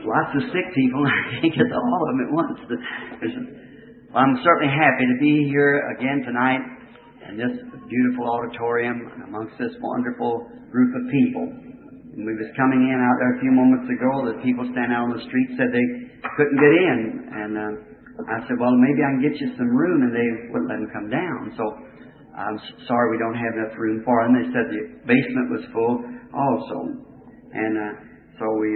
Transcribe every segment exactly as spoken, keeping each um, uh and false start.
lots of sick people. I can't get to all of them at once. Well, I'm certainly happy to be here again tonight in this beautiful auditorium amongst this wonderful group of people. And we was coming in out there a few moments ago. The people standing out on the street said they couldn't get in. And uh, I said, well, maybe I can get you some room. And they wouldn't let them come down. So I'm sorry we don't have enough room for them. They said the basement was full also. And uh, so we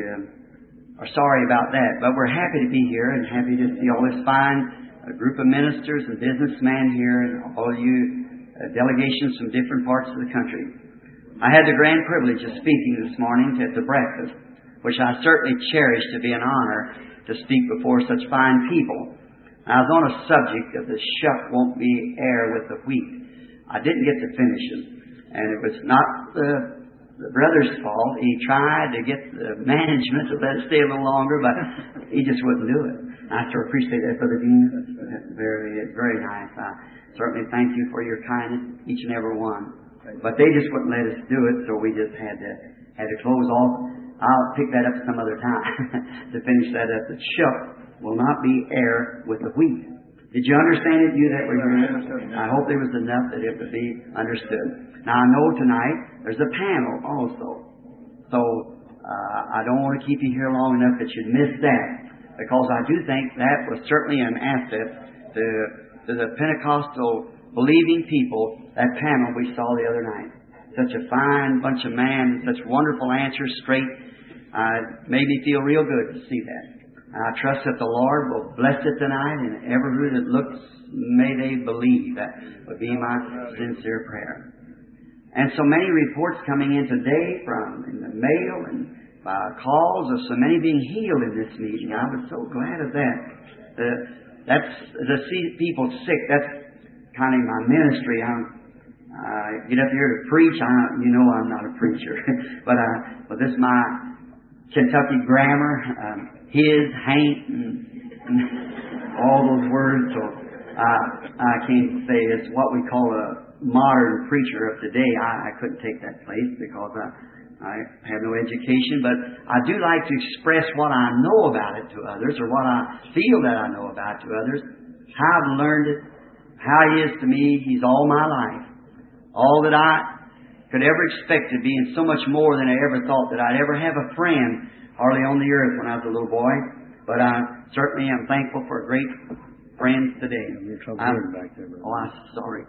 uh, are sorry about that. But we're happy to be here and happy to see all this fine uh, group of ministers and businessmen here and all you uh, delegations from different parts of the country. I had the grand privilege of speaking this morning at the breakfast, which I certainly cherish to be an honor to speak before such fine people. I was on a subject of the shuck won't be heir with the wheat. I didn't get to finish it, and it was not the, the brother's fault. He tried to get the management to let it stay a little longer, but he just wouldn't do it. I sure appreciate that, Brother Dean. That's very, very nice. I certainly thank you for your kindness, each and every one. But they just wouldn't let us do it, so we just had to had to close off. I'll pick that up some other time to finish that up. The shuck will not be heir with the wheat. Did you understand it, you that were here? I hope there was enough that it would be understood. Now, I know tonight there's a panel also. So, uh, I don't want to keep you here long enough that you'd miss that. Because I do think that was certainly an asset to, to the Pentecostal believing people, that panel we saw the other night. Such a fine bunch of men, such wonderful answers, straight. Uh, made me feel real good to see that. And I trust that the Lord will bless it tonight, and every who that looks, may they believe. That would be my sincere prayer. And so many reports coming in today from in the mail and by calls of so many being healed in this meeting. I was so glad of that. The, that's to see people sick. That's kind of my ministry. I uh, get up here to preach. I, you know I'm not a preacher. but uh, but this is my Kentucky grammar. Um, his, hain't, and, and all those words. So uh, I can't say it's what we call a modern preacher of today. I, I couldn't take that place because I, I have no education. But I do like to express what I know about it to others, or what I feel that I know about it to others, how I've learned it, how He is to me. He's all my life. All that I could ever expect to be, and so much more than I ever thought that I'd ever have a friend hardly on the earth when I was a little boy. But I certainly am thankful for great friends today. I'm, back there, oh, I'm sorry.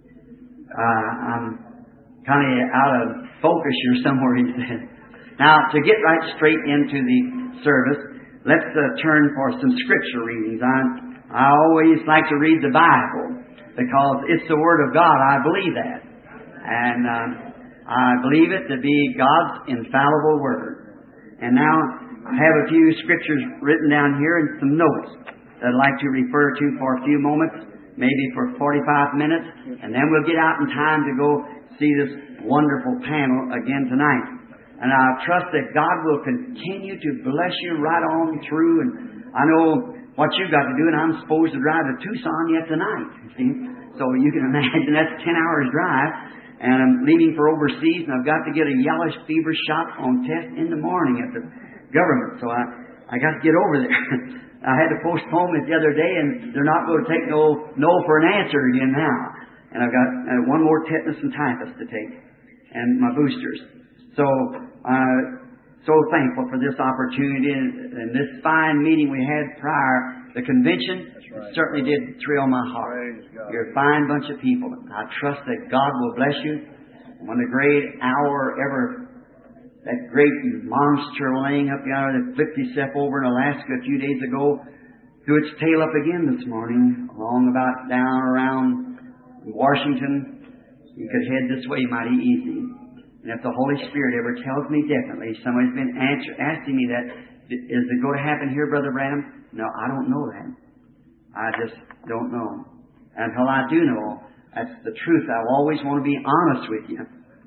Uh, I'm kind of out of focus here somewhere, he said. Now, to get right straight into the service, let's uh, turn for some scripture readings. I'm I always like to read the Bible because it's the Word of God. I believe that. And um, I believe it to be God's infallible Word. And now I have a few scriptures written down here and some notes that I'd like to refer to for a few moments, maybe for forty-five minutes. And then we'll get out in time to go see this wonderful panel again tonight. And I trust that God will continue to bless you right on through. And I know what you've got to do, and I'm supposed to drive to Tucson yet tonight. See? So you can imagine that's ten hours drive, and I'm leaving for overseas, and I've got to get a yellow fever shot on test in the morning at the government. So I, I got to get over there. I had to postpone it the other day, and they're not going to take no no for an answer again now. And I've got uh, one more tetanus and typhus to take, and my boosters. So. Uh, So thankful for this opportunity and, and this fine meeting we had prior. The convention right. certainly did thrill my heart. You're a fine bunch of people. I trust that God will bless you. When the great hour ever, that great monster laying up yonder that flipped itself over in Alaska a few days ago, threw its tail up again this morning, along about down around Washington. You could head this way mighty easy. And if the Holy Spirit ever tells me definitely, somebody's been answer, asking me that, is it going to happen here, Brother Branham? No, I don't know that. I just don't know. And until I do know, that's the truth. I always want to be honest with you.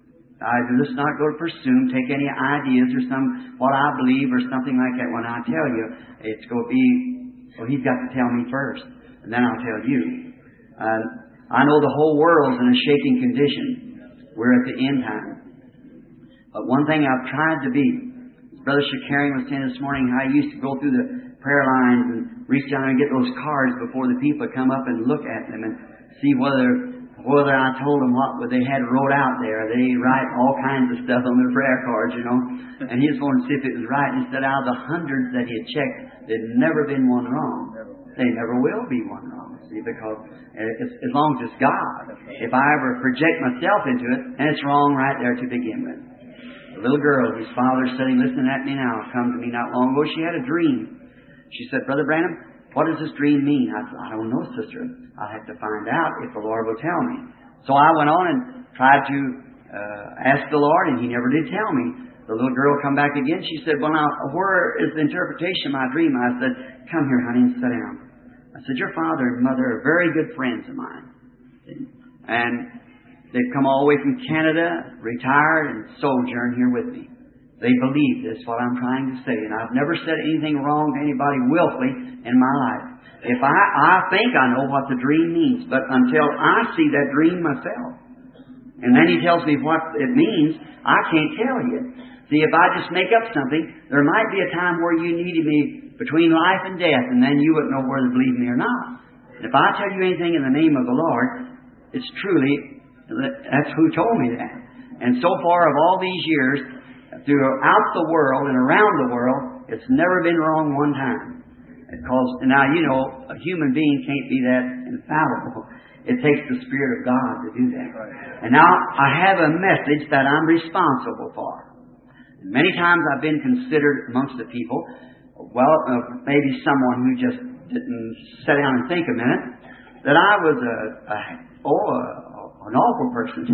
I just not go to presume, take any ideas or some what I believe or something like that. When I tell you, it's going to be, well, He's got to tell me first, and then I'll tell you. Uh, I know the whole world's in a shaking condition. We're at the end time. But one thing I've tried to be, Brother Shakarian was saying this morning how he used to go through the prayer lines and reach down and get those cards before the people come up and look at them and see whether whether I told them what they had wrote out there. They write all kinds of stuff on their prayer cards, you know. And he was going to see if it was right. And he said out of the hundreds that he had checked, there'd never been one wrong. They never will be one wrong, see, because it's, as long as it's God. If I ever project myself into it, then it's wrong right there to begin with. A little girl whose father's sitting listening at me now come to me not long ago. She had a dream. She said, Brother Branham, what does this dream mean? I said, I don't know, sister. I'll have to find out if the Lord will tell me. So I went on and tried to uh, ask the Lord, and He never did tell me. The little girl come back again. She said, well, now, where is the interpretation of my dream? I said, come here, honey, and sit down. I said, your father and mother are very good friends of mine. And they've come all the way from Canada, retired, and sojourn here with me. They believe this, what I'm trying to say. And I've never said anything wrong to anybody willfully in my life. If I, I think I know what the dream means, but until I see that dream myself, and then he tells me what it means, I can't tell you. See, if I just make up something, there might be a time where you needed me between life and death, and then you wouldn't know whether to believe me or not. And if I tell you anything in the name of the Lord, it's truly, that's who told me that. And so far of all these years, throughout the world and around the world, it's never been wrong one time. Because now, you know, a human being can't be that infallible. It takes the Spirit of God to do that. And now I have a message that I'm responsible for. And many times I've been considered amongst the people, well, uh, maybe someone who just didn't sit down and think a minute, that I was a, a oh, a, an awful person.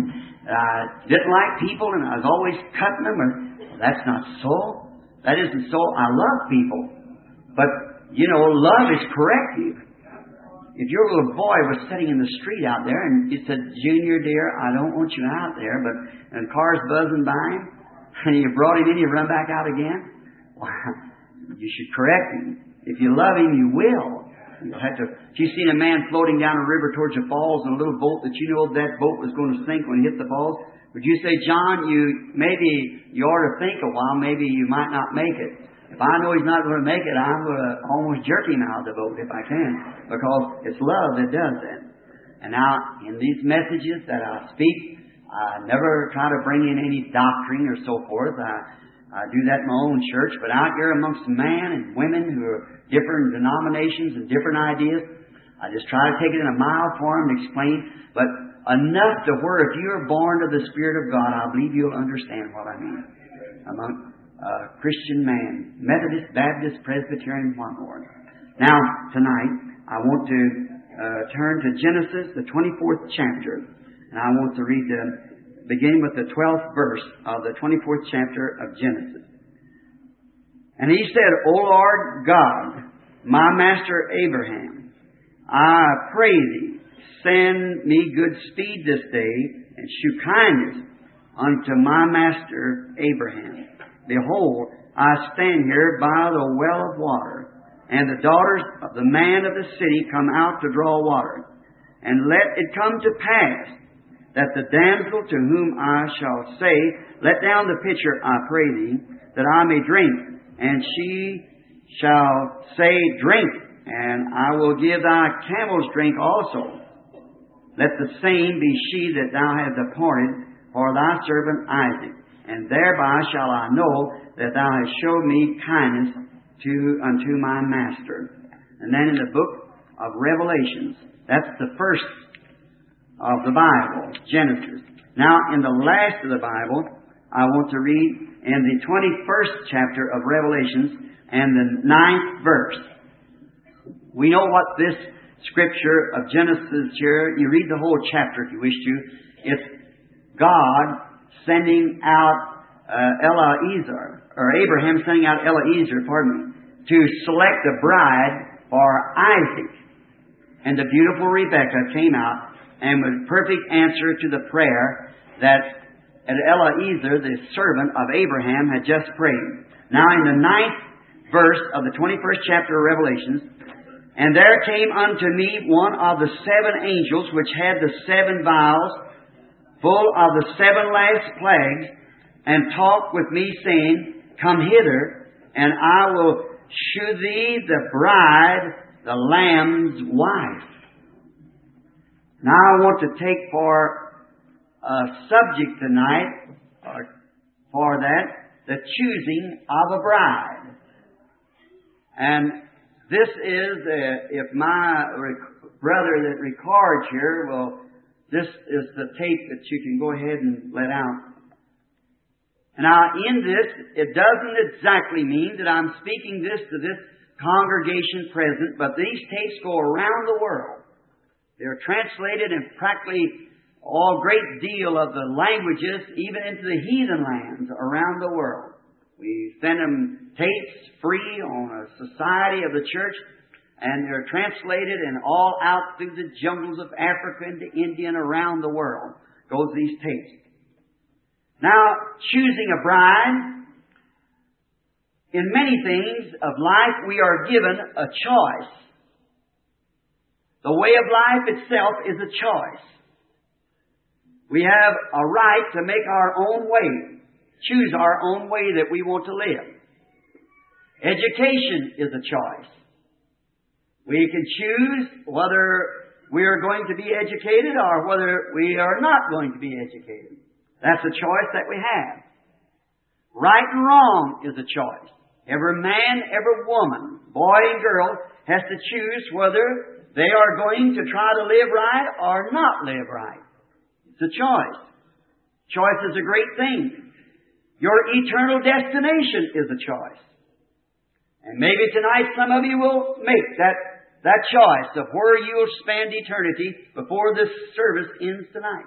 I didn't like people, and I was always cutting them. Or, well, that's not so. That isn't so. I love people. But, you know, love is corrective. If your little boy was sitting in the street out there and you said, Junior, dear, I don't want you out there, but and the car's buzzing by him, and you brought him in, you run back out again, well, you should correct him. If you love him, you will. You'll have to. If you've seen a man floating down a river towards the falls in a little boat that you know that boat was going to sink when he hit the falls, would you say, John, you maybe you ought to think a while, maybe you might not make it. If I know he's not going to make it, I'm going to almost jerk him out of the boat if I can, because it's love that does that. And now, in these messages that I speak, I never try to bring in any doctrine or so forth. I, I do that in my own church, but out here amongst men and women who are different denominations and different ideas, I just try to take it in a mild form and explain, but enough to where if you're born of the Spirit of God, I believe you'll understand what I mean. Among Uh, Christian man, Methodist, Baptist, Presbyterian, what more. Now, tonight, I want to uh, turn to Genesis, the twenty-fourth chapter, and I want to read the, begin with the twelfth verse of the twenty-fourth chapter of Genesis. And he said, O Lord God, my master Abraham, I pray thee, send me good speed this day, and shew kindness unto my master Abraham. Behold, I stand here by the well of water, and the daughters of the man of the city come out to draw water. And let it come to pass that the damsel to whom I shall say, Let down the pitcher, I pray thee, that I may drink. And she shall say, Drink, and I will give thy camels drink also. Let the same be she that thou hast appointed for thy servant Isaac. And thereby shall I know that thou hast showed me kindness to unto my master. And then in the book of Revelations, that's the first of the Bible, Genesis. Now, in the last of the Bible, I want to read in the twenty-first chapter of Revelations and the ninth verse. We know what this scripture of Genesis here, you read the whole chapter if you wish to. It's God sending out uh, Eliezer, or Abraham sending out Eliezer, pardon me, to select a bride for Isaac. And the beautiful Rebekah came out and with perfect answer to the prayer that Eliezer, the servant of Abraham, had just prayed. Now in the ninth verse of the twenty-first chapter of Revelations, And there came unto me one of the seven angels which had the seven vials, full of the seven last plagues, and talked with me, saying, Come hither, and I will shew thee the bride, the Lamb's wife. Now I want to take for a subject tonight, or for that, the choosing of a bride. And this is, uh, if my rec- brother that records here, well, this is the tape that you can go ahead and let out. Now, in this, it doesn't exactly mean that I'm speaking this to this congregation present, but these tapes go around the world. They're translated in practically all great deal of the languages, even into the heathen lands around the world. We send them tapes free on a society of the church, and they're translated and all out through the jungles of Africa and to India and around the world goes these tapes. Now, choosing a bride, in many things of life we are given a choice. The way of life itself is a choice. We have a right to make our own way, choose our own way that we want to live. Education is a choice. We can choose whether we are going to be educated or whether we are not going to be educated. That's a choice that we have. Right and wrong is a choice. Every man, every woman, boy and girl has to choose whether they are going to try to live right or not live right. It's a choice. Choice is a great thing. Your eternal destination is a choice. And maybe tonight some of you will make that, that choice of where you'll spend eternity before this service ends tonight.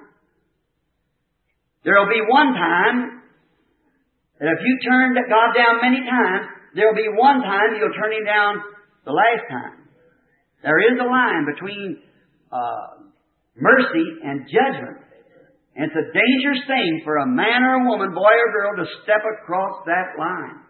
There will be one time that if you turn God down many times, there will be one time you'll turn Him down the last time. There is a line between uh, mercy and judgment. And it's a dangerous thing for a man or a woman, boy or girl, to step across that line.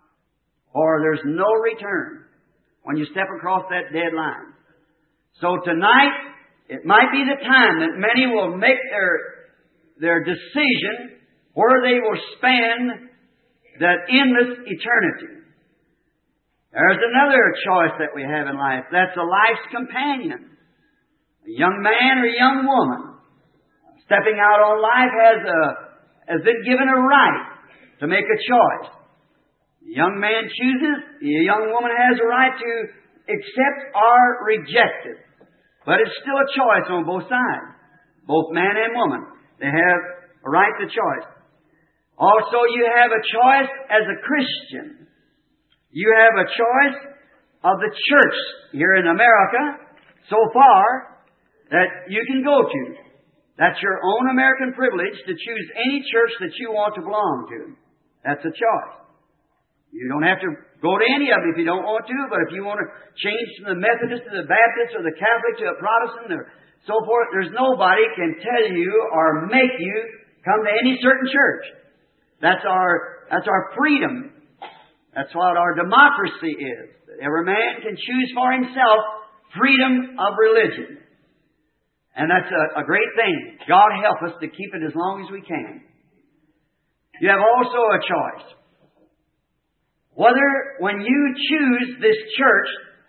Or there's no return when you step across that dead line. So tonight, it might be the time that many will make their their decision where they will spend that endless eternity. There's another choice that we have in life. That's a life's companion. A young man or a young woman stepping out on life has, a, has been given a right to make a choice. The young man chooses, the young woman has a right to accept or reject it. But it's still a choice on both sides, both man and woman. They have a right to choice. Also, you have a choice as a Christian. You have a choice of the church here in America so far that you can go to. That's your own American privilege to choose any church that you want to belong to. That's a choice. You don't have to go to any of them if you don't want to, but if you want to change from the Methodist to the Baptist or the Catholic to a Protestant or so forth, there's nobody can tell you or make you come to any certain church. That's our, that's our freedom. That's what our democracy is. Every man can choose for himself freedom of religion. And that's a, a great thing. God help us to keep it as long as we can. You have also a choice. Whether, when you choose this church,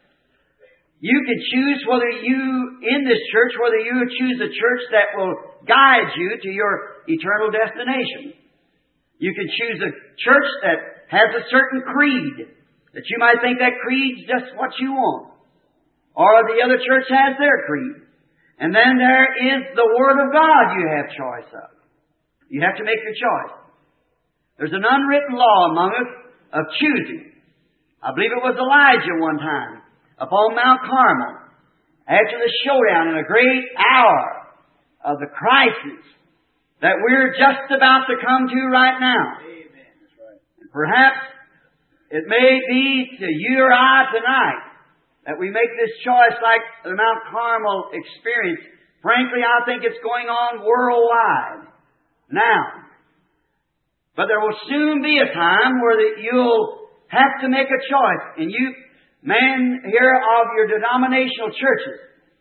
you can choose whether you, in this church, whether you choose a church that will guide you to your eternal destination. You can choose a church that has a certain creed, that you might think that creed's just what you want. Or the other church has their creed. And then there is the Word of God you have choice of. You have to make your choice. There's an unwritten law among us of choosing. I believe it was Elijah one time upon Mount Carmel, after the showdown in a great hour of the crisis that we're just about to come to right now. Amen. That's right. And perhaps it may be to you or I tonight that we make this choice like the Mount Carmel experience. Frankly, I think it's going on worldwide now. But there will soon be a time where that you'll have to make a choice. And you, man here of your denominational churches,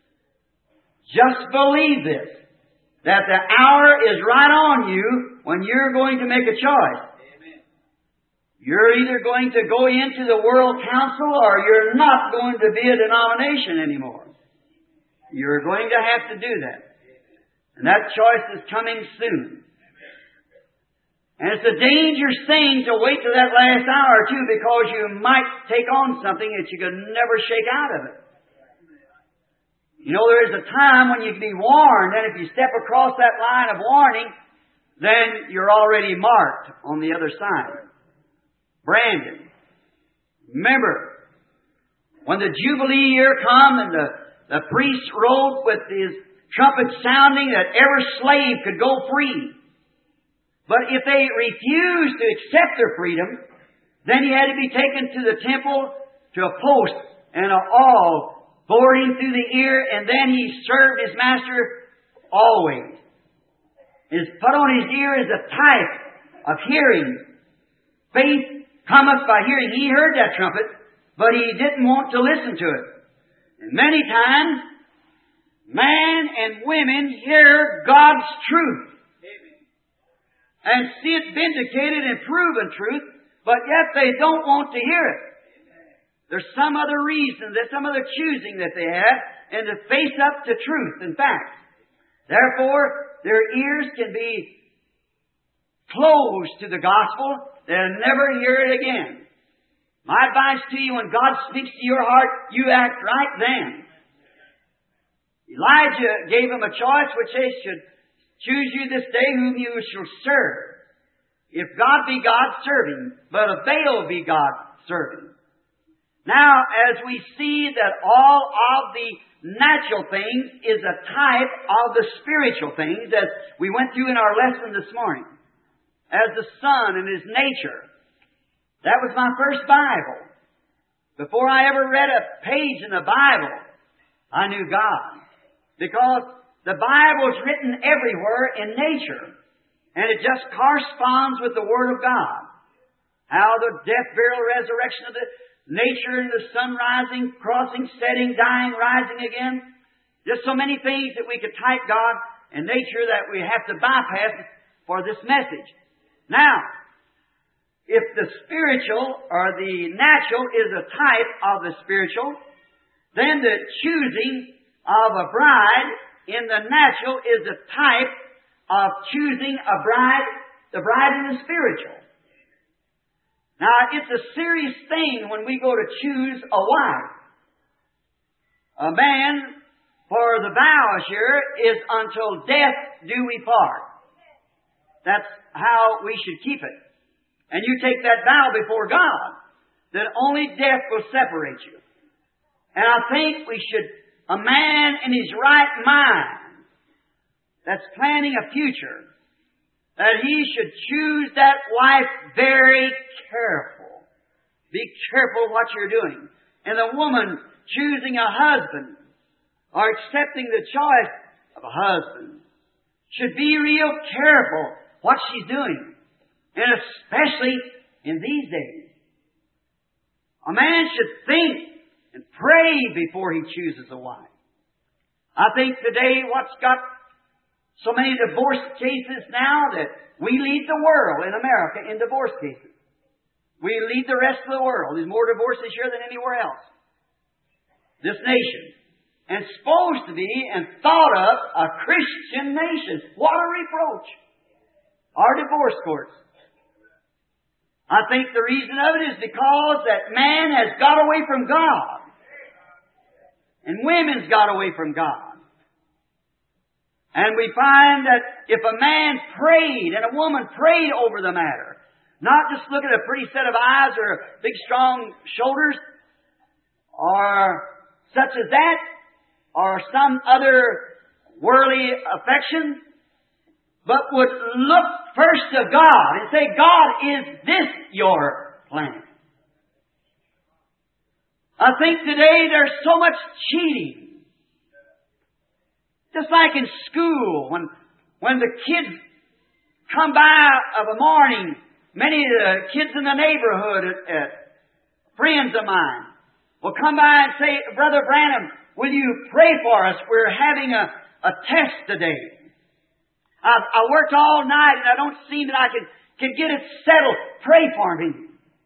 just believe this, that the hour is right on you when you're going to make a choice. Amen. You're either going to go into the World Council or you're not going to be a denomination anymore. You're going to have to do that. And that choice is coming soon. And it's a dangerous thing to wait till that last hour too, because you might take on something that you could never shake out of it. You know, there is a time when you can be warned, and if you step across that line of warning, then you're already marked on the other side. Brandon. Remember, when the Jubilee year come and the, the priest wrote with his trumpet sounding that every slave could go free. But if they refused to accept their freedom, then he had to be taken to the temple to a post and a awl bored him through the ear, and then he served his master always. His put on his ear is a type of hearing. Faith cometh by hearing. He heard that trumpet, but he didn't want to listen to it. And many times, man and women hear God's truth and see it vindicated and proven truth, but yet they don't want to hear it. There's some other reason, there's some other choosing that they have, and to face up to truth and facts. Therefore, their ears can be closed to the gospel. They'll never hear it again. My advice to you, when God speaks to your heart, you act right then. Elijah gave them a choice which they should choose you this day whom you shall serve. If God be God, serve Him. But if Baal be God, serve Him. Now, as we see that all of the natural things is a type of the spiritual things, as we went through in our lesson this morning, as the sun and His nature. That was my first Bible. Before I ever read a page in the Bible, I knew God. Because the Bible is written everywhere in nature, and it just corresponds with the Word of God. How the death, burial, resurrection of the nature and the sun rising, crossing, setting, dying, rising again. Just so many things that we could type God and nature that we have to bypass for this message. Now, if the spiritual or the natural is a type of the spiritual, then the choosing of a bride in the natural is a type of choosing a bride, the bride in the spiritual. Now, it's a serious thing when we go to choose a wife. A man, for the vow here, is until death do we part. That's how we should keep it. And you take that vow before God, that only death will separate you. And I think we should, a man in his right mind, that's planning a future, that he should choose that wife very careful. Be careful what you're doing. And the woman choosing a husband or accepting the choice of a husband should be real careful what she's doing. And especially in these days. A man should think and pray before he chooses a wife. I think today what's got so many divorce cases now that we lead the world in America in divorce cases. We lead the rest of the world. There's more divorces here than anywhere else. This nation. And supposed to be and thought of a Christian nation. What a reproach. Our divorce courts. I think the reason of it is because that man has got away from God. And women's got away from God. And we find that if a man prayed and a woman prayed over the matter, not just look at a pretty set of eyes or big strong shoulders or such as that or some other worldly affection, but would look first to God and say, God, is this your plan? I think today there's so much cheating. Just like in school, when, when the kids come by of a morning, many of the kids in the neighborhood, at, at friends of mine, will come by and say, Brother Branham, will you pray for us? We're having a, a test today. I, I worked all night and I don't seem that I can, can get it settled. Pray for me.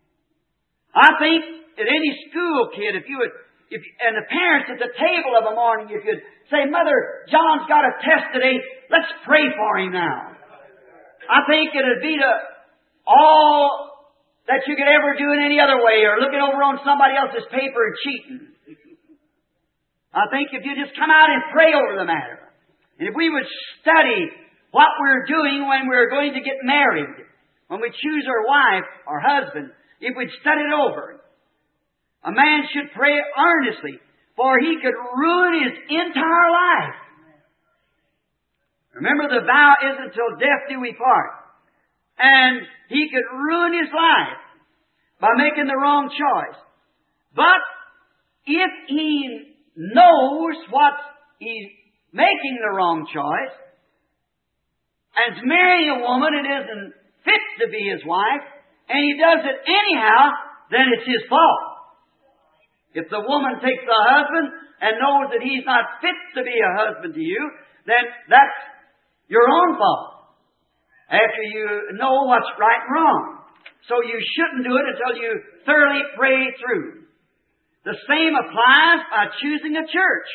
I think at any school kid, if you would, if and the parents at the table of a morning, if you'd say, Mother, John's got a test today, let's pray for him now. I think it'd be the all that you could ever do in any other way, or looking over on somebody else's paper and cheating. I think if you just come out and pray over the matter, and if we would study what we're doing when we're going to get married, when we choose our wife or husband, if we'd study it over, a man should pray earnestly, for he could ruin his entire life. Remember, the vow is until death do we part. And he could ruin his life by making the wrong choice. But if he knows what he's making the wrong choice, and is marrying a woman that isn't fit to be his wife, and he does it anyhow, then it's his fault. If the woman takes the husband and knows that he's not fit to be a husband to you, then that's your own fault. After you know what's right and wrong. So you shouldn't do it until you thoroughly pray through. The same applies by choosing a church.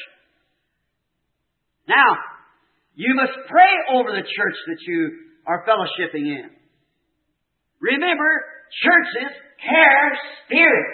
Now, you must pray over the church that you are fellowshipping in. Remember, churches carry spirit.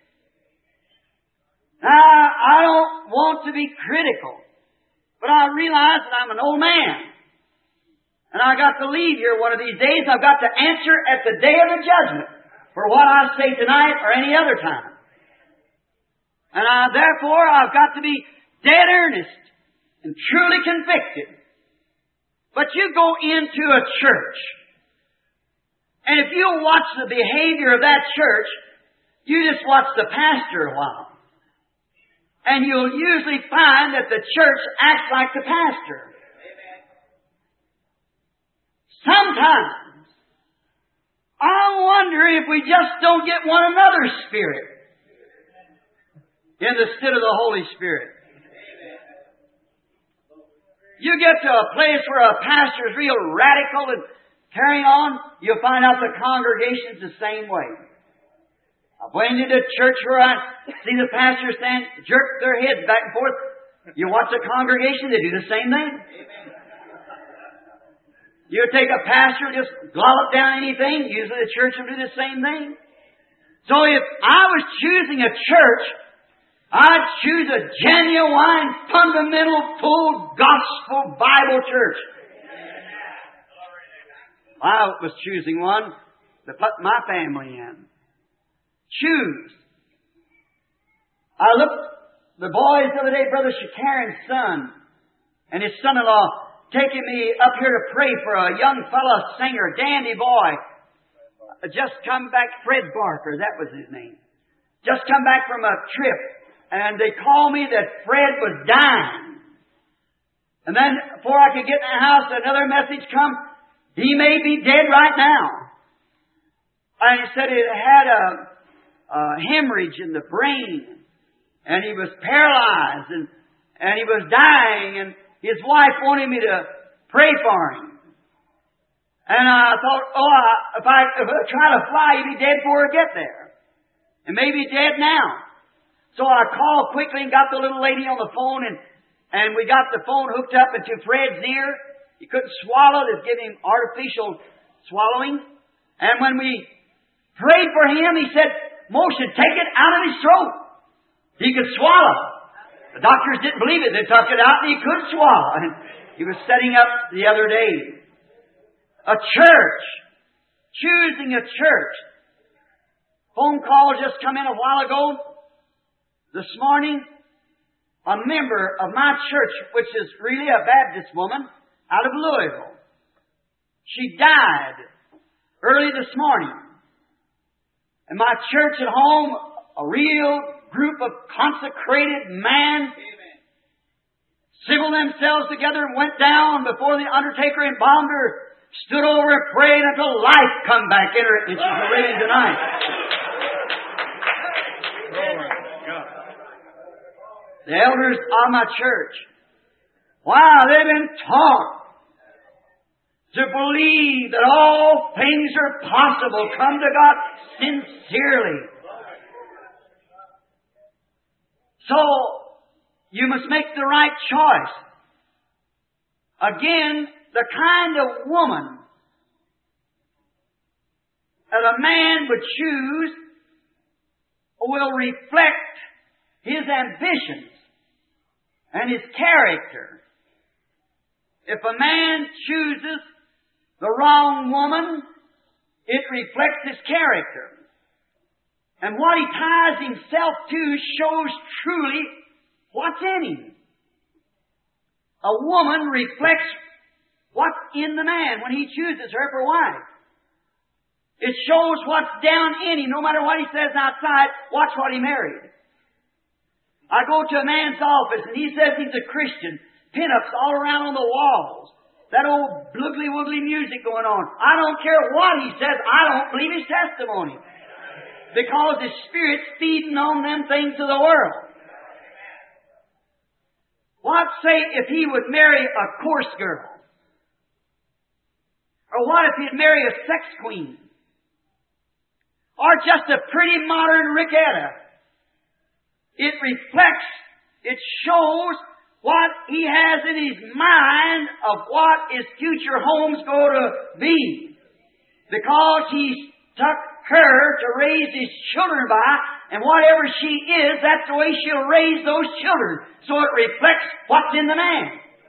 Now, I don't want to be critical, but I realize that I'm an old man. And I got to leave here one of these days. I've got to answer at the day of the judgment for what I say tonight or any other time. And I, therefore, I've got to be dead earnest and truly convicted. But you go into a church, and if you watch the behavior of that church, you just watch the pastor a while. And you'll usually find that the church acts like the pastor. Sometimes, I wonder if we just don't get one another's spirit instead of the Holy Spirit. You get to a place where a pastor is real radical and carrying on, you'll find out the congregation's the same way. I've went into a church where I see the pastor stand, jerk their heads back and forth. You watch the congregation, they do the same thing. You take a pastor, just glollop down anything, usually the church will do the same thing. So if I was choosing a church, I'd choose a genuine, fundamental, full gospel Bible church. I was choosing one to put my family in. Choose. I looked, the boys the other day, Brother Shakaran's son, and his son-in-law, taking me up here to pray for a young fellow singer, dandy boy. Just come back, Fred Barker, that was his name. Just come back from a trip, and they called me that Fred was dying. And then, before I could get in the house, another message come, he may be dead right now. And he said it had a, a hemorrhage in the brain, and he was paralyzed, and, and he was dying, and his wife wanted me to pray for him. And I thought, oh, I, if, I, if I try to fly, he'd be dead before I get there. And maybe dead now. So I called quickly and got the little lady on the phone, and, and we got the phone hooked up into Fred's ear. He couldn't swallow. They'd give him artificial swallowing. And when we prayed for him, he said, Moshe, take it out of his throat. He could swallow. The doctors didn't believe it. They took it out and he could swallow. And he was setting up the other day. A church. Choosing a church. Phone call just come in a while ago. This morning, a member of my church, which is really a Baptist woman, out of Louisville. She died early this morning. And my church at home, a real group of consecrated men, civil themselves together and went down before the undertaker embalmed her, stood over and prayed until life come back in her, and she's living tonight. The elders of my church, wow, they've been taught to believe that all things are possible. Come to God sincerely. So, you must make the right choice. Again, the kind of woman that a man would choose will reflect his ambitions and his character. If a man chooses the wrong woman, it reflects his character. And what he ties himself to shows truly what's in him. A woman reflects what's in the man when he chooses her for wife. It shows what's down in him. No matter what he says outside, watch what he married. I go to a man's office and he says he's a Christian. Pin-ups all around on the walls. That old bloogly-woogly music going on. I don't care what he says. I don't believe his testimony. Because his spirit's feeding on them things of the world. What say if he would marry a coarse girl? Or what if he'd marry a sex queen? Or just a pretty modern ricketta? It reflects, it shows what he has in his mind of what his future home's going to be. Because he's took her to raise his children by, and whatever she is, that's the way she'll raise those children. So it reflects what's in the man.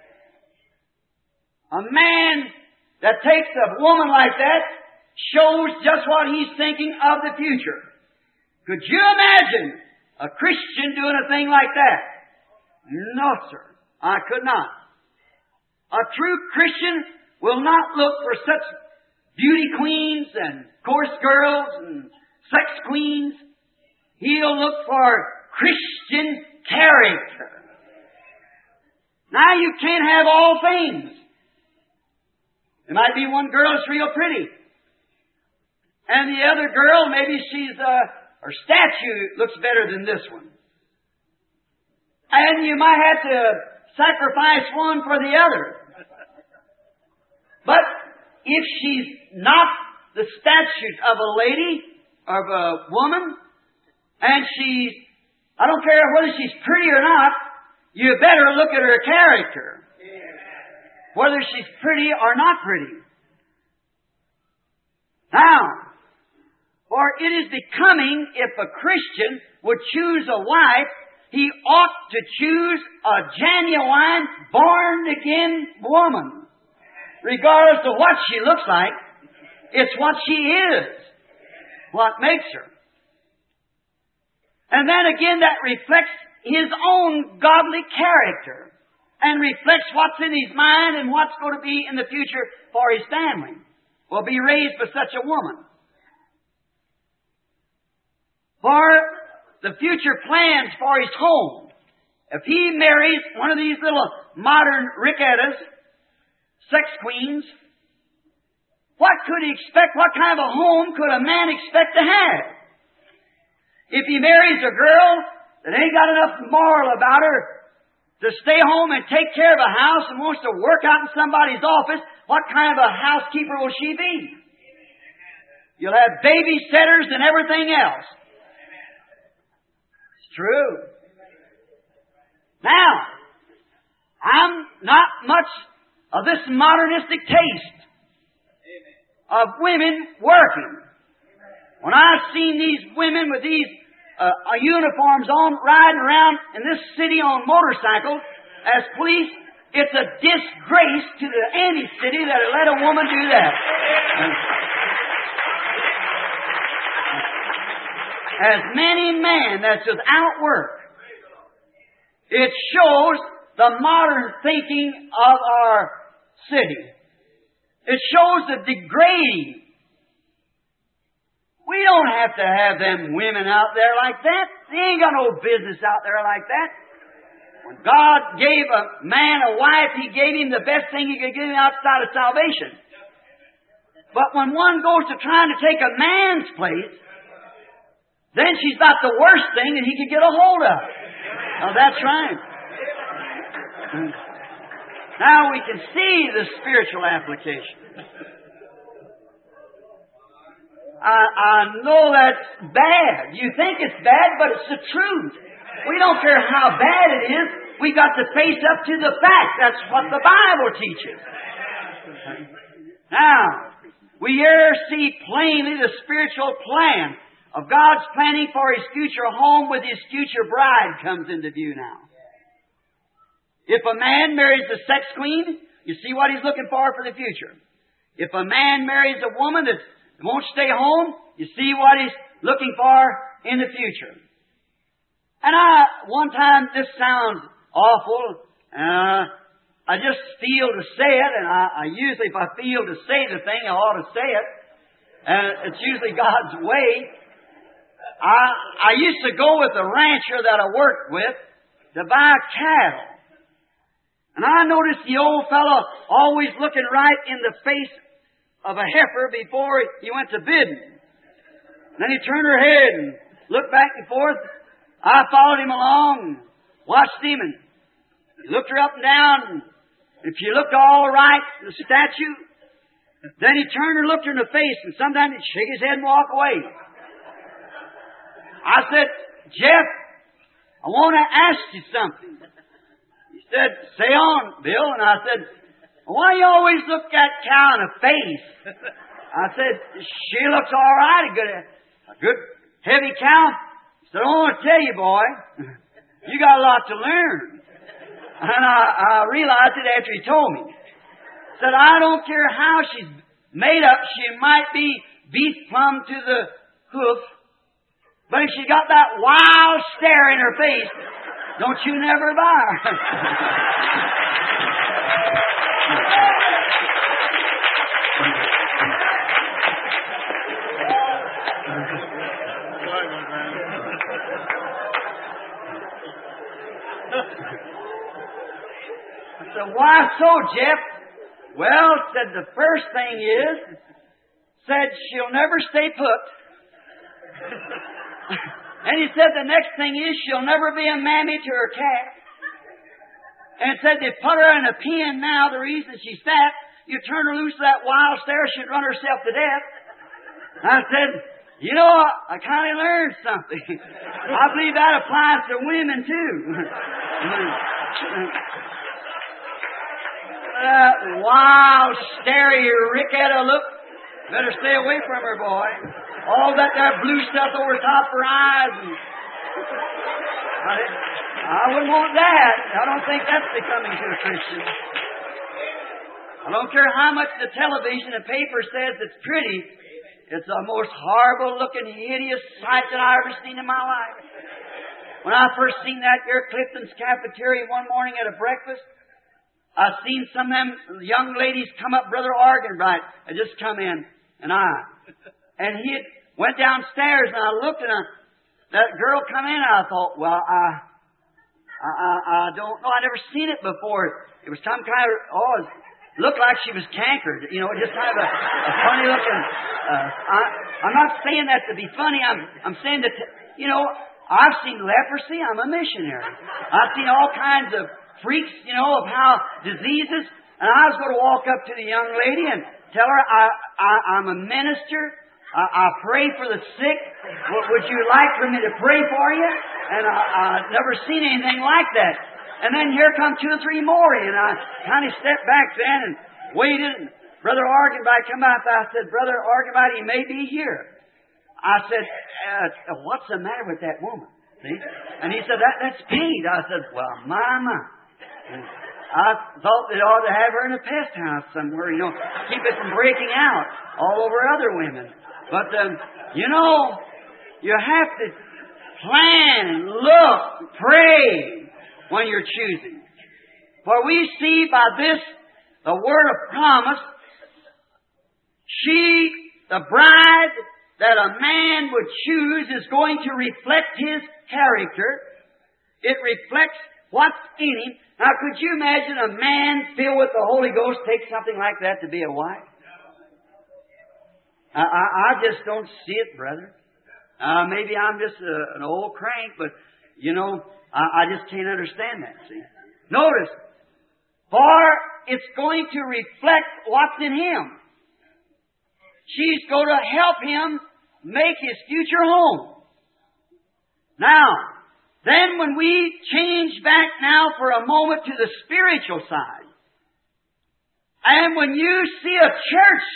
A man that takes a woman like that shows just what he's thinking of the future. Could you imagine a Christian doing a thing like that? No, sir. I could not. A true Christian will not look for such beauty queens and coarse girls and sex queens. He'll look for Christian character. Now you can't have all things. There might be one girl that's real pretty. And the other girl, maybe she's, uh, her statue looks better than this one. And you might have to sacrifice one for the other. But if she's not the statue of a lady, of a woman, and she's, I don't care whether she's pretty or not, you better look at her character. Whether she's pretty or not pretty. Now, for it is becoming if a Christian would choose a wife, he ought to choose a genuine, born-again woman. Regardless of what she looks like, it's what she is. What makes her. And then again, that reflects his own godly character. And reflects what's in his mind and what's going to be in the future for his family. Will be raised by such a woman. For the future plans for his home. If he marries one of these little modern rickettas, sex queens, what could he expect? What kind of a home could a man expect to have? If he marries a girl that ain't got enough moral about her to stay home and take care of a house and wants to work out in somebody's office, what kind of a housekeeper will she be? You'll have babysitters and everything else. It's true. Now, I'm not much of this modernistic taste of women working. When I've seen these women with these uh, uniforms on, riding around in this city on motorcycles as police, it's a disgrace to the any city that would let a woman do that. As many men that's without work. It shows the modern thinking of our city. It shows the degrading. We don't have to have them women out there like that. They ain't got no business out there like that. When God gave a man a wife, He gave him the best thing He could give him outside of salvation. But when one goes to trying to take a man's place, then she's not the worst thing that he could get a hold of. Now that's right. Now we can see the spiritual application. I, I know that's bad. You think it's bad, but it's the truth. We don't care how bad it is. We've got to face up to the fact. That's what the Bible teaches. Now, we here see plainly the spiritual plan of God's planning for His future home with His future bride comes into view now. If a man marries a sex queen, you see what he's looking for for the future. If a man marries a woman that won't stay home, you see what he's looking for in the future. And I, one time, this sounds awful, uh, I just feel to say it, and I, I usually, if I feel to say the thing, I ought to say it. And it's usually God's way. I, I used to go with a rancher that I worked with to buy cattle. And I noticed the old fellow always looking right in the face of a heifer before he went to bidding. Then he turned her head and looked back and forth. I followed him along, watched him, and he looked her up and down. And if she looked all right, the statue, then he turned and looked her in the face, and sometimes he'd shake his head and walk away. I said, Jeff, I want to ask you something. He said, say on, Bill. And I said, why do you always look that cow in the face? I said, she looks all right, a good, a good heavy cow. He said, I want to tell you, boy, you got a lot to learn. And I, I realized it after he told me. He said, I don't care how she's made up. She might be beef plumb to the hoof. But if she got that wild stare in her face, don't you never buy her. I said, why so, Jeff? Well, said the first thing is, said she'll never stay put. And he said the next thing is she'll never be a mammy to her cat. And said they put her in a pen now, the reason she's fat, you turn her loose of that wild stare, she'd run herself to death. I said, you know, I kind of learned something. I believe that applies to women too. That wild stare, you Ricketta look, better stay away from her, boy. All that there blue stuff over top her eyes. And I, I wouldn't want that. I don't think that's becoming to a Christian. I don't care how much the television and paper says it's pretty. It's the most horrible-looking, hideous sight that I've ever seen in my life. When I first seen that there Clifton's cafeteria one morning at a breakfast, I seen some of them young ladies come up. Brother Arganbright had just come in, and I... And he had went downstairs, and I looked, and I, that girl come in, and I thought, well, I, I, I, I don't know. I never seen it before. It was some kind of, oh, it looked like she was cankered. You know, just kind of a, a funny looking. Uh, I, I'm not saying that to be funny. I'm, I'm saying that, you know, I've seen leprosy. I'm a missionary. I've seen all kinds of freaks, you know, of how diseases. And I was going to walk up to the young lady and tell her I, I, I'm a minister. I, I pray for the sick. W- would you like for me to pray for you? And I, I've never seen anything like that. And then here come two or three more, and I kind of stepped back then and waited. And Brother Arganbright come out. I said, Brother Arganbright, he may be here. I said, uh, what's the matter with that woman? See? And he said, that, that's Pete. I said, well, my, my. And I thought they ought to have her in a pest house somewhere, you know, keep it from breaking out all over other women. But, um, you know, you have to plan, look, pray when you're choosing. For we see by this, the word of promise, she, the bride that a man would choose, is going to reflect his character. It reflects what's in him. Now, could you imagine a man filled with the Holy Ghost take something like that to be a wife? I, I, I just don't see it, brother. Uh, maybe I'm just a, an old crank, but, you know, I, I just can't understand that, see. Notice, for it's going to reflect what's in him. She's going to help him make his future home. Now, Then when we change back now for a moment to the spiritual side, and when you see a church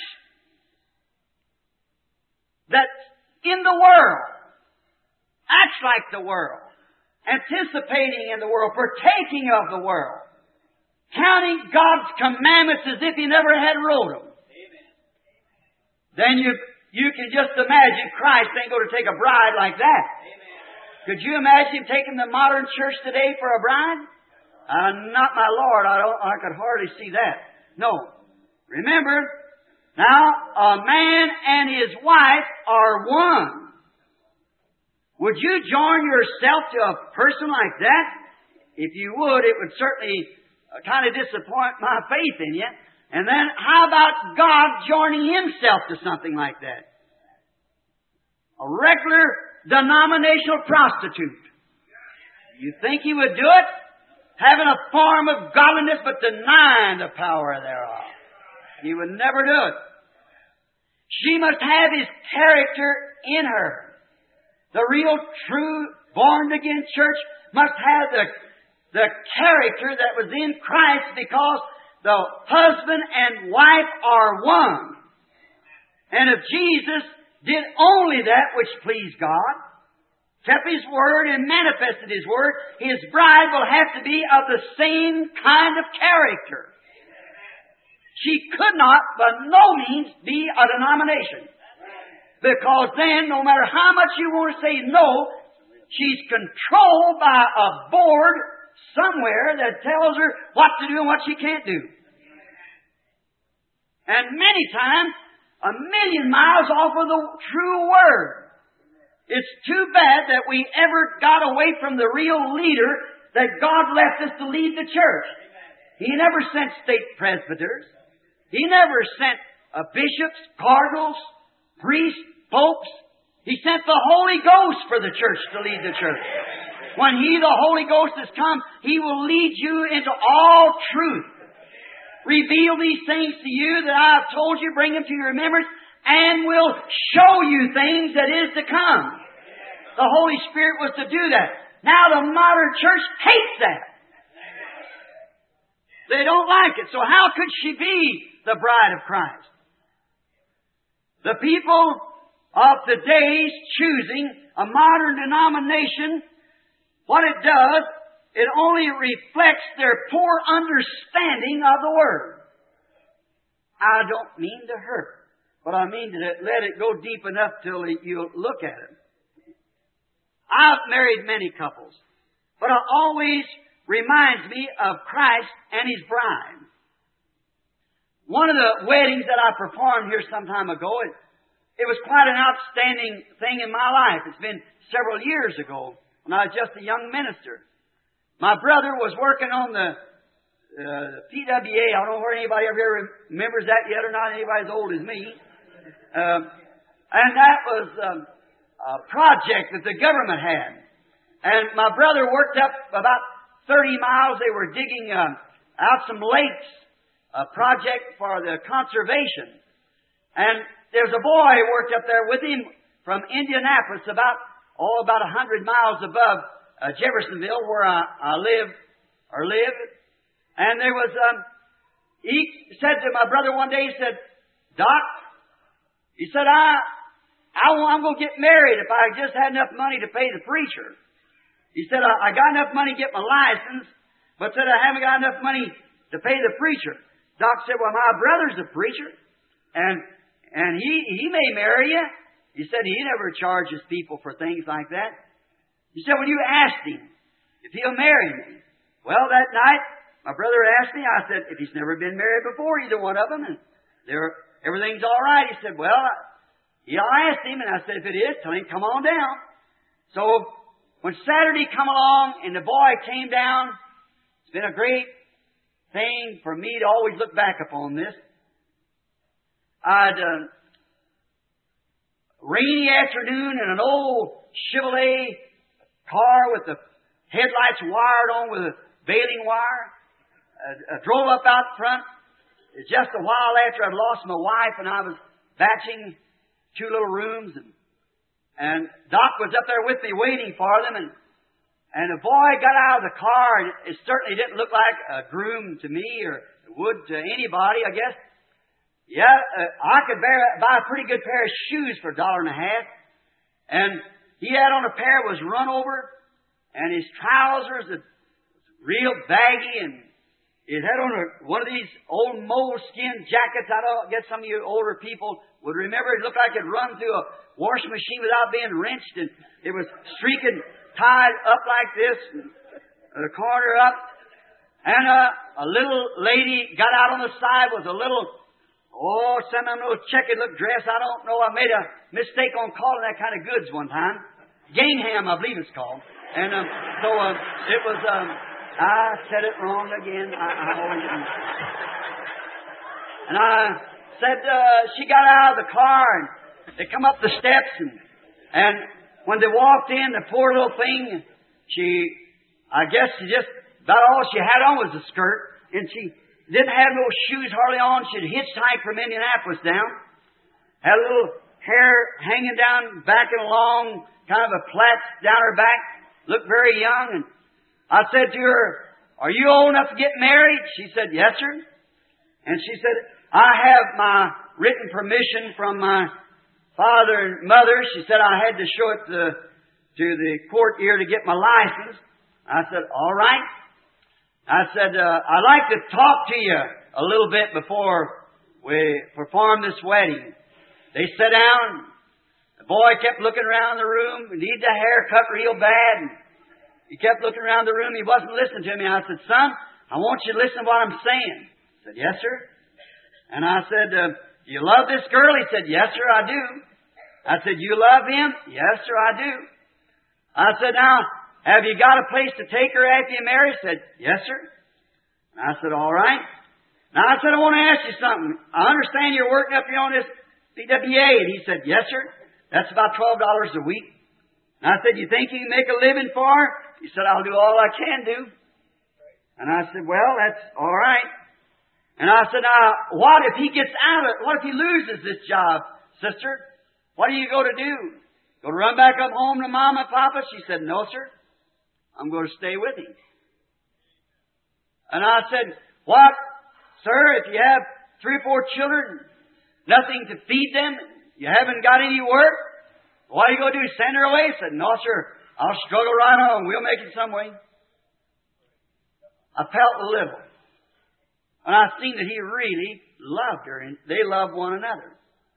that's in the world, acts like the world, anticipating in the world, partaking of the world, counting God's commandments as if He never had wrote them, Amen. Then you you can just imagine Christ ain't going to take a bride like that. Amen. Could you imagine Him taking the modern church today for a bride? Uh, not my Lord. I don't. I could hardly see that. No. Remember, now a man and his wife are one. Would you join yourself to a person like that? If you would, it would certainly kind of disappoint my faith in you. And then how about God joining Himself to something like that? A regular denominational prostitute. You think He would do it? Having a form of godliness but denying the power thereof. He would never do it. She must have His character in her. The real, true, born-again church must have the, the character that was in Christ, because the husband and wife are one. And if Jesus did only that which pleased God, kept His Word and manifested His Word, His bride will have to be of the same kind of character. She could not, by no means, be a denomination. Because then, no matter how much you want to say no, she's controlled by a board somewhere that tells her what to do and what she can't do. And many times, a million miles off of the true Word. It's too bad that we ever got away from the real leader that God left us to lead the church. He never sent state presbyters. He never sent uh, bishops, cardinals, priests, popes. He sent the Holy Ghost for the church to lead the church. When He, the Holy Ghost, has come, He will lead you into all truth. Reveal these things to you that I have told you, bring them to your remembrance, and will show you things that is to come. The Holy Spirit was to do that. Now the modern church hates that. They don't like it. So how could she be the bride of Christ? The people of today's choosing a modern denomination, what it does, it only reflects their poor understanding of the Word. I don't mean to hurt, but I mean to let it go deep enough till you look at it. I've married many couples, but it always reminds me of Christ and His bride. One of the weddings that I performed here some time ago, it, it was quite an outstanding thing in my life. It's been several years ago when I was just a young minister. My brother was working on the uh, P W A. I don't know whether anybody ever remembers that yet or not. Anybody as old as me. Uh, and that was um, a project that the government had. And my brother worked up about thirty miles. They were digging uh, out some lakes, a project for the conservation. And there's a boy who worked up there with him from Indianapolis, about, oh, about a hundred miles above uh, Jeffersonville, where I, I live, or live. And there was, um, he said to my brother one day, he said, Doc, he said, I, I, I'm going to get married if I just had enough money to pay the preacher. He said, I, I got enough money to get my license, but said, I haven't got enough money to pay the preacher. Doc said, well, my brother's a preacher, and and he, he may marry you. He said he never charges people for things like that. He said, well, you asked him if he'll marry me. Well, that night, my brother asked me. I said, if he's never been married before, either one of them, and they're, everything's all right. He said, well, I, yeah, I asked him, and I said, if it is, tell him come on down. So when Saturday come along and the boy came down, it's been a great thing for me to always look back upon this. I'd uh, rainy afternoon in an old Chevrolet car with the headlights wired on with a baling wire. I, I drove up out front. It's just a while after I'd lost my wife, and I was batching two little rooms, and, and Doc was up there with me waiting for them, and And the boy got out of the car, and it certainly didn't look like a groom to me, or it would to anybody, I guess. Yeah, uh, I could bear, buy a pretty good pair of shoes for a dollar and a half. And he had on a pair that was run over, and his trousers was real baggy, and he had on a, one of these old moleskin jackets. I don't guess some of you older people would remember. It looked like it run through a washing machine without being wrenched, and it was streaking, tied up like this, and the corner up. And uh, a little lady got out on the side with a little, oh, some of them little checkered look dress. I don't know. I made a mistake on calling that kind of goods one time. Gingham, I believe it's called. And um, so uh, it was, um, I said it wrong again. I, I always do. And I said, uh, she got out of the car, and they come up the steps, and, and when they walked in, the poor little thing, she, I guess she just, about all she had on was a skirt, and she didn't have no shoes hardly on. She'd hitchhiked from Indianapolis down. Had a little hair hanging down, back and along, kind of a plait down her back. Looked very young. And I said to her, "Are you old enough to get married?" She said, "Yes, sir." And she said, "I have my written permission from my father and mother." She said, "I had to show it to, to the court here to get my license." I said, "All right." I said, uh, "I'd like to talk to you a little bit before we perform this wedding." They sat down. The boy kept looking around the room. He needed a haircut real bad. He kept looking around the room. He wasn't listening to me. I said, "Son, I want you to listen to what I'm saying." He said, "Yes, sir." And I said, uh, "Do you love this girl?" He said, "Yes, sir, I do." I said, "You love him?" "Yes, sir, I do." I said, "Now, have you got a place to take her after you marry?" He said, "Yes, sir." And I said, "All right." Now I said, "I want to ask you something. I understand you're working up here on this C W A." And he said, "Yes, sir. That's about twelve dollars a week." And I said, "You think you can make a living for her?" He said, "I'll do all I can do." And I said, "Well, that's all right." And I said, "Now, what if he gets out of it? What if he loses this job, sister? What are you going to do? Go to run back up home to Mama and Papa?" She said, "No, sir. I'm going to stay with him." And I said, "What, sir, if you have three or four children, nothing to feed them, you haven't got any work, what are you going to do, send her away?" He said, "No, sir, I'll struggle right on. We'll make it some way." I felt a little. And I seen that he really loved her, and they loved one another.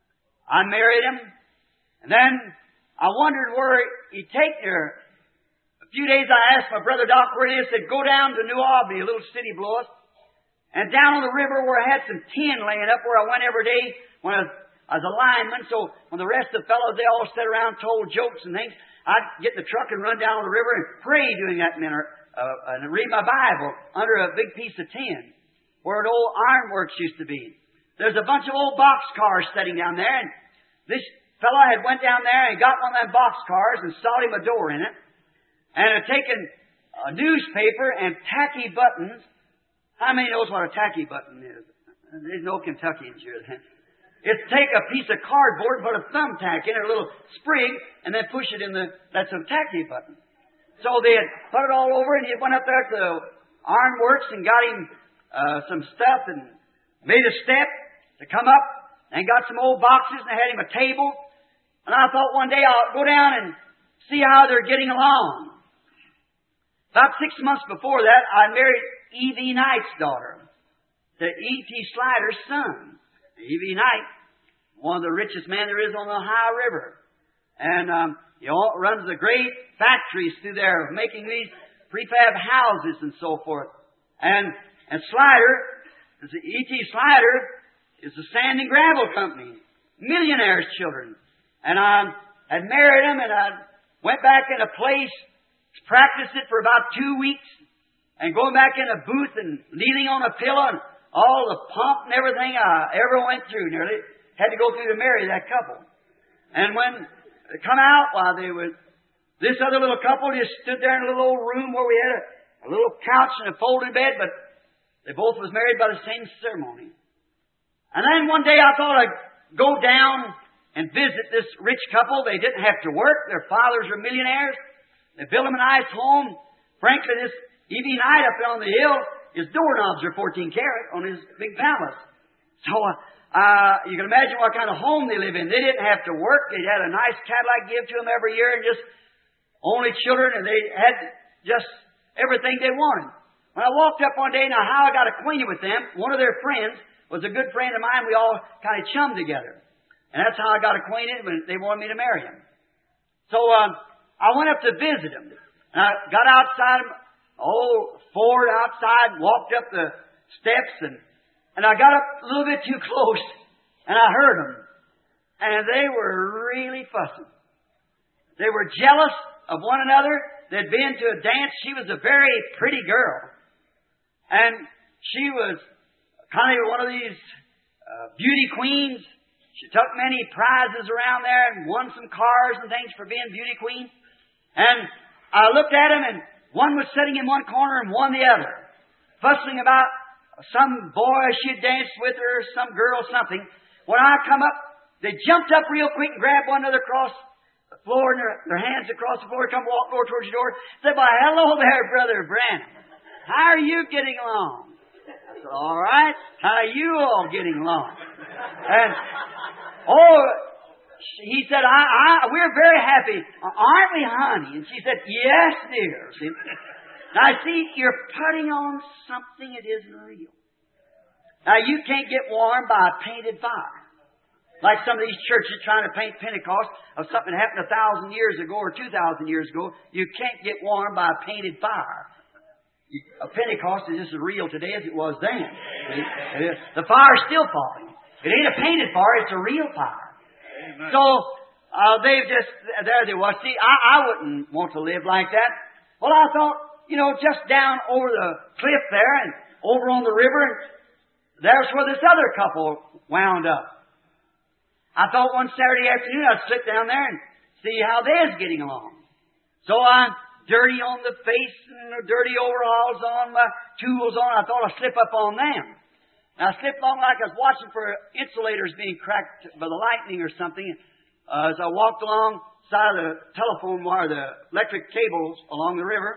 I married him, and then I wondered where he'd take her. A few days I asked my brother Doc where he is. He said, "Go down to New Albany, a little city below us, and down on the river where I had some tin laying up where I went every day when I was, I was a lineman. So when the rest of the fellows, they all sat around, told jokes and things, I'd get in the truck and run down on the river and pray doing that minute, uh, and read my Bible under a big piece of tin where an old ironworks used to be. There's a bunch of old box cars sitting down there, and this fellow had went down there and got one of them box cars and sawed him a door in it, and had taken a newspaper and tacky buttons. How many knows what a tacky button is? There's no Kentuckians here. It's take a piece of cardboard, put a thumbtack in it, a little sprig, and then push it in the, that's a tacky button. So they had put it all over, and he went up there to the ironworks and got him uh, some stuff and made a step to come up and got some old boxes and had him a table. And I thought one day I'll go down and see how they're getting along. About six months before that, I married E V Knight's daughter, to E T Slider's son. E V Knight, one of the richest men there is on the Ohio River. And um, he runs the great factories through there, making these prefab houses and so forth. And and Slider, E T Slider, is the Sand and Gravel Company, millionaires' children. And I had married him, and I went back in a place, practiced it for about two weeks, and going back in a booth and kneeling on a pillow, and all the pomp and everything I ever went through, nearly had to go through to marry that couple. And when they come out, while they were, this other little couple just stood there in a little old room where we had a, a little couch and a folded bed, but they both was married by the same ceremony. And then one day I thought I'd go down and visit this rich couple. They didn't have to work. Their fathers were millionaires. They built him a nice home. Frankly, this E V Knight up there on the hill, his doorknobs are fourteen karat on his big palace. So, uh, uh, you can imagine what kind of home they live in. They didn't have to work. They had a nice Cadillac give to them every year, and just only children, and they had just everything they wanted. When I walked up one day, now how I got acquainted with them, one of their friends was a good friend of mine. We all kind of chummed together. And that's how I got acquainted when they wanted me to marry him. So, um, I went up to visit him. And I got outside, oh, Ford outside, walked up the steps, and, and I got up a little bit too close, and I heard them. And they were really fussing. They were jealous of one another. They'd been to a dance. She was a very pretty girl. And she was kind of one of these uh, beauty queens. She took many prizes around there and won some cars and things for being beauty queen. And I looked at them, and one was sitting in one corner and one the other, fussing about some boy she had danced with or some girl something. When I come up, they jumped up real quick and grabbed one another across the floor, and their, their hands across the floor, come walk over towards the door, said, "Well, hello there, Brother Branham. How are you getting along?" I said, "All right. How are you all getting along?" And, oh, he said, I, I, "We're very happy. Aren't we, honey?" And she said, "Yes, dear." See? Now, see, you're putting on something that isn't real. Now, you can't get warm by a painted fire. Like some of these churches trying to paint Pentecost of something that happened a thousand years ago or two thousand years ago. You can't get warm by a painted fire. A Pentecost is just as real today as it was then. See? The fire's still falling. It ain't a painted fire, it's a real fire. Amen. So, uh, they've just, there they was. See, I, I wouldn't want to live like that. Well, I thought, you know, just down over the cliff there and over on the river, and there's where this other couple wound up. I thought one Saturday afternoon I'd sit down there and see how they's getting along. So I'm dirty on the face and dirty overalls on, my tools on. I thought I'd slip up on them. And I slipped along like I was watching for insulators being cracked by the lightning or something. Uh, as I walked along side of the telephone wire, the electric cables along the river.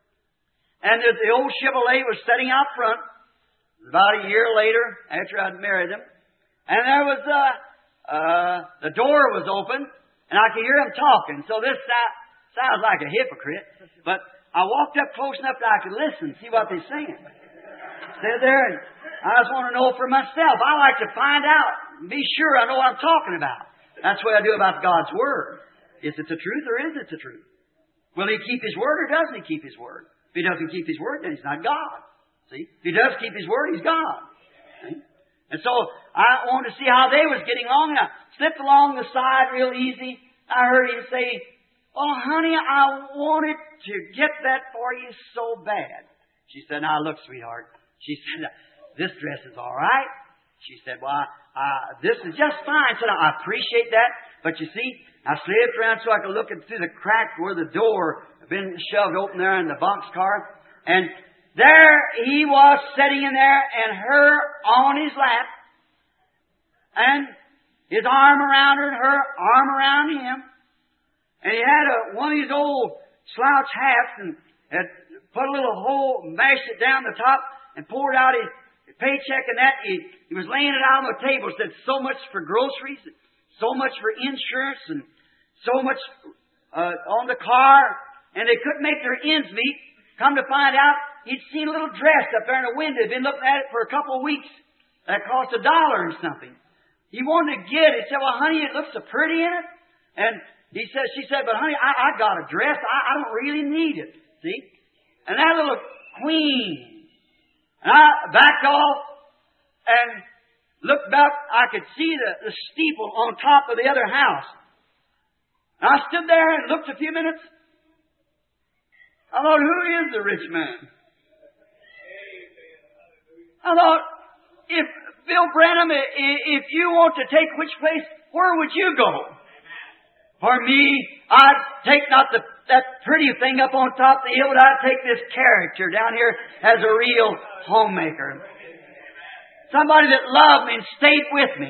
And the, the old Chevrolet was sitting out front about a year later after I'd married them. And there was... Uh, Uh, the door was open, and I could hear them talking. So this uh, sounds like a hypocrite, but I walked up close enough that I could listen, see what they're saying. Stood there, and I just want to know for myself. I like to find out and be sure I know what I'm talking about. That's what I do about God's Word. Is it the truth or is it the truth? Will He keep His Word or doesn't He keep His Word? If He doesn't keep His Word, then He's not God. See? If He does keep His Word, He's God. See? And so I wanted to see how they was getting along, and I slipped along the side real easy. I heard him say, "Oh, honey, I wanted to get that for you so bad." She said, "Now look, sweetheart." She said, "This dress is all right." She said, "Well, uh, this is just fine." I said, "I appreciate that, but you see, I slipped around so I could look through the crack where the door had been shoved open there in the boxcar, and there he was sitting in there and her on his lap and his arm around her and her arm around him. And he had a, one of these old slouch hats and had put a little hole, mashed it down the top and poured out his paycheck and that. He, he was laying it out on the table, said so much for groceries, so much for insurance and so much uh, on the car. And they couldn't make their ends meet. Come to find out, he'd seen a little dress up there in the window. He'd been looking at it for a couple of weeks. That cost a dollar and something. He wanted to get it. He said, "Well, honey, it looks so pretty in it." And he said, she said, "But honey, I, I got a dress. I, I don't really need it." See? And that little queen. And I backed off and looked back. I could see the, the steeple on top of the other house. And I stood there and looked a few minutes. I thought, who is the rich man? I thought, if Bill Branham, if you want to take which place, where would you go? For me, I'd take not the, that pretty thing up on top of the hill, but I'd take this character down here as a real homemaker. Somebody that loved me and stayed with me.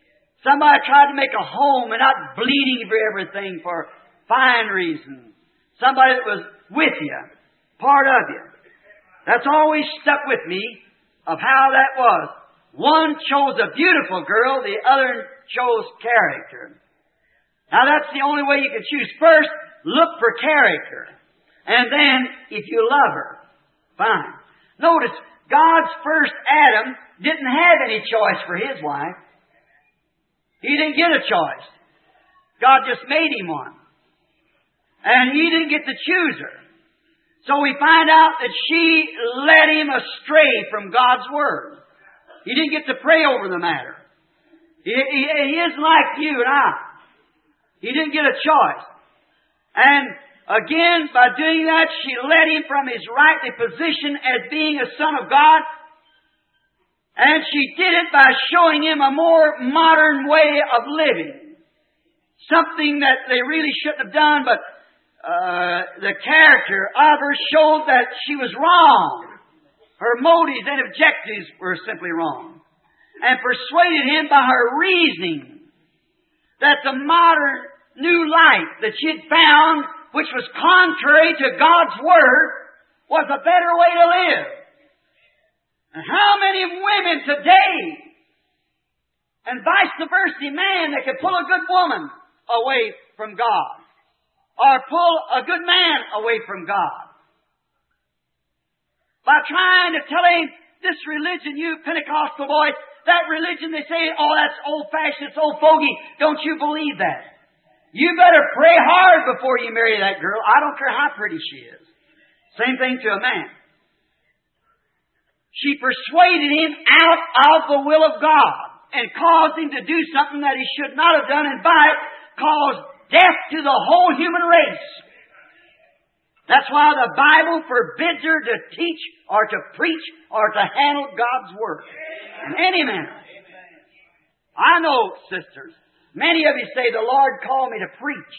Somebody tried to make a home and not bleeding for everything for fine reasons. Somebody that was with you, part of you. That's always stuck with me of how that was. One chose a beautiful girl, the other chose character. Now that's the only way you can choose. First, look for character. And then, if you love her, fine. Notice, God's first Adam didn't have any choice for his wife. He didn't get a choice. God just made him one. And he didn't get to choose her. So we find out that she led him astray from God's Word. He didn't get to pray over the matter. He, he, he isn't like you and I. He didn't get a choice. And again, by doing that, she led him from his rightly position as being a son of God. And she did it by showing him a more modern way of living. Something that they really shouldn't have done, but uh, the character of her showed that she was wrong. Her motives and objectives were simply wrong. And persuaded him by her reasoning that the modern new life that she had found, which was contrary to God's Word, was a better way to live. And how many women today, and vice versa, man that can pull a good woman away from God, or pull a good man away from God, by trying to tell him, this religion, you Pentecostal boys, that religion, they say, oh, that's old-fashioned, it's old fogey. Don't you believe that? You better pray hard before you marry that girl. I don't care how pretty she is. Same thing to a man. She persuaded him out of the will of God and caused him to do something that he should not have done, and by it caused death to the whole human race. That's why the Bible forbids her to teach or to preach or to handle God's Word in any manner. I know, sisters, many of you say, the Lord called me to preach.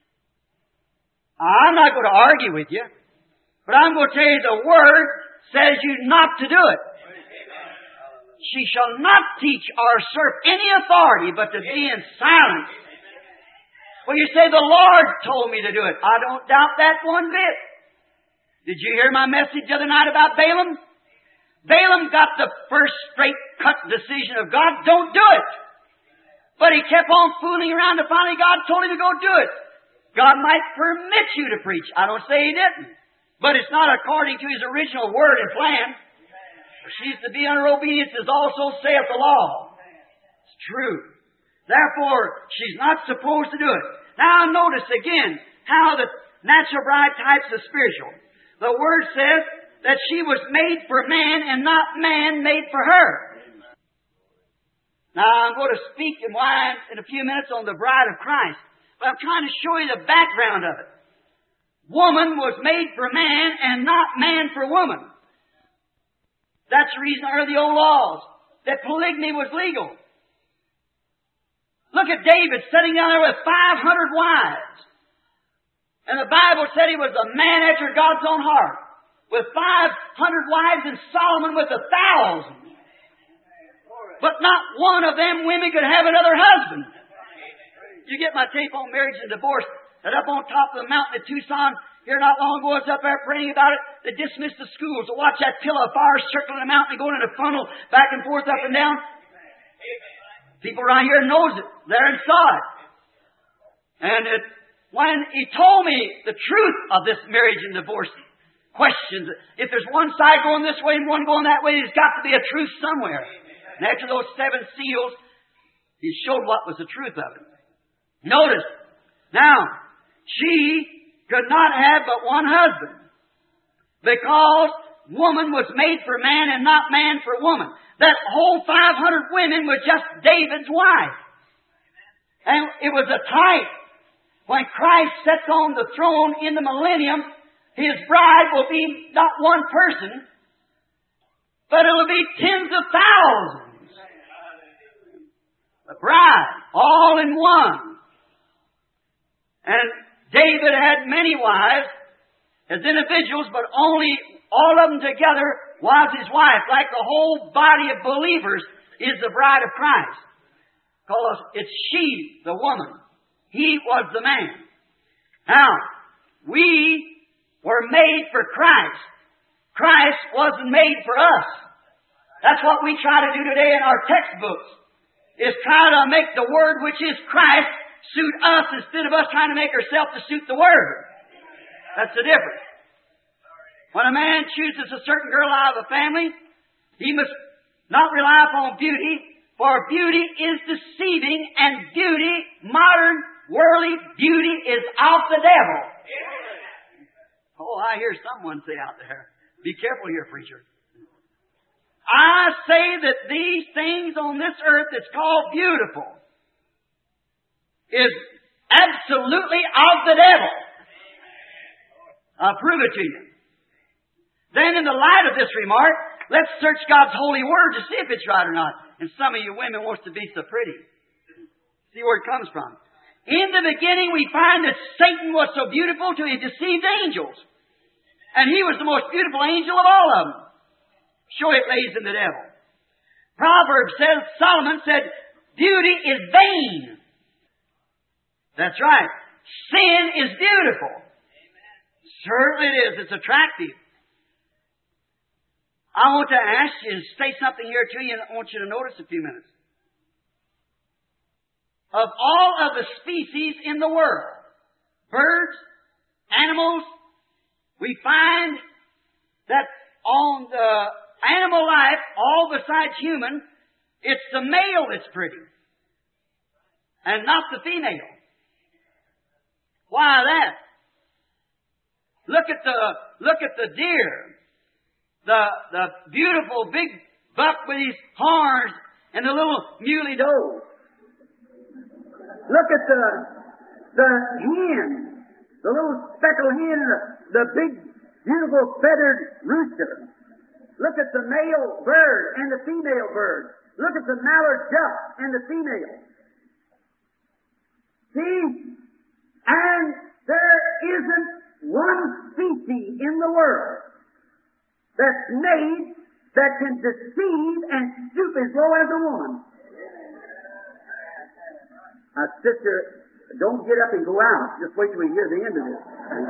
I'm not going to argue with you, but I'm going to tell you the Word says you not to do it. She shall not teach or usurp any authority, but to be in silence. Well, you say, the Lord told me to do it. I don't doubt that one bit. Did you hear my message the other night about Balaam? Balaam got the first straight cut decision of God, don't do it. But he kept on fooling around and finally God told him to go do it. God might permit you to preach. I don't say he didn't. But it's not according to his original word and plan. For she's to be under obedience as also saith the law. It's true. Therefore, she's not supposed to do it. Now notice again how the natural bride types the spiritual. The Word says that she was made for man and not man made for her. Now I'm going to speak in why in a few minutes on the bride of Christ. But I'm trying to show you the background of it. Woman was made for man and not man for woman. That's the reason under the old laws that polygamy was legal. Look at David sitting down there with five hundred wives. And the Bible said he was a man after God's own heart. With five hundred wives and Solomon with a thousand. But not one of them women could have another husband. You get my tape on marriage and divorce. That up on top of the mountain at Tucson, here not long ago, I was up there praying about it. They dismissed the schools to watch that pillar of fire circling the mountain and going in a funnel back and forth, up and down. People around here knows it. There and saw it. And it, when he told me the truth of this marriage and divorce questions, if there's one side going this way and one going that way, there's got to be a truth somewhere. And after those seven seals, he showed what was the truth of it. Notice, now, she could not have but one husband, because woman was made for man and not man for woman. That whole five hundred women was just David's wife. And it was a type. When Christ sits on the throne in the millennium, His bride will be not one person, but it will be tens of thousands. The bride, all in one. And David had many wives as individuals, but only all of them together was his wife. Like the whole body of believers is the bride of Christ. Because it's she, the woman. He was the man. Now, We were made for Christ. Christ wasn't made for us. That's what we try to do today in our textbooks, is try to make the Word, which is Christ, suit us instead of us trying to make ourselves to suit the Word. That's the difference. When a man chooses a certain girl out of a family, he must not rely upon beauty, for beauty is deceiving, and beauty, modern, worldly beauty, is of the devil. Oh, I hear someone say out there, be careful here, preacher. I say that these things on this earth that's called beautiful is absolutely of the devil. I'll prove it to you. Then in the light of this remark, let's search God's holy word to see if it's right or not. And some of you women wants to be so pretty. See where it comes from. In the beginning we find that Satan was so beautiful till he deceived angels. And he was the most beautiful angel of all of them. Sure, it lays in the devil. Proverbs says, Solomon said, beauty is vain. That's right. Sin is beautiful. Certainly it is. It's attractive. I want to ask you and say something here to you, and I want you to notice a few minutes. Of all of the species in the world, birds, animals, we find that on the animal life, all besides human, it's the male that's pretty, and not the female. Why that? Look at the look at the deer. The, the beautiful big buck with his horns and the little muley doe. Look at the, the hen, the little speckled hen, and the, the big, beautiful feathered rooster. Look at the male bird and the female bird. Look at the mallard duck and the female. See? And there isn't one species in the world that's made that can deceive and stoop as low as a woman. Now, sister, don't get up and go out. Just wait till we hear the end of this.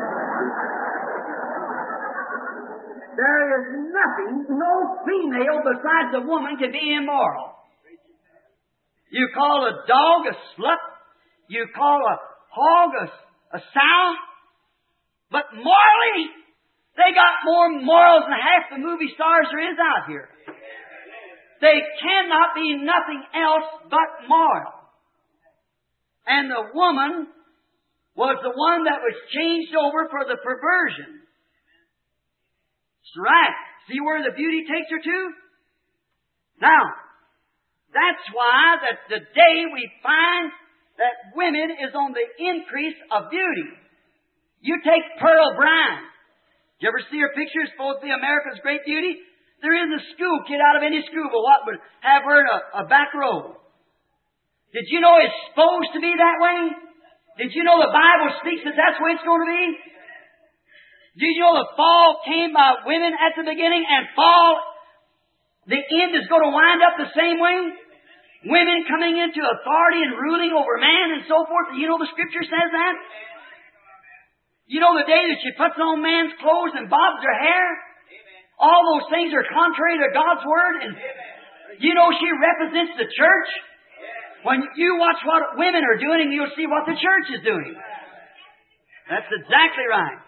There is nothing, no female besides a woman can be immoral. You call a dog a slut. You call a hog a, a sow. But morally, they got more morals than half the movie stars there is out here. They cannot be nothing else but moral. And the woman was the one that was changed over for the perversion. That's right. See where the beauty takes her to? Now, that's why that the day we find that women is on the increase of beauty. You take Pearl Bryan. Did you ever see her picture? It's supposed to be America's great beauty. There isn't a school kid out of any school but what would have her in a, a back row. Did you know it's supposed to be that way? Did you know the Bible speaks that that's the way it's going to be? Did you know the fall came by women at the beginning, and fall, the end is going to wind up the same way? Women coming into authority and ruling over man and so forth. You know the Scripture says that? You know the day that she puts on man's clothes and bobs her hair? All those things are contrary to God's Word. And you know she represents the church. When you watch what women are doing, you'll see what the church is doing. That's exactly right.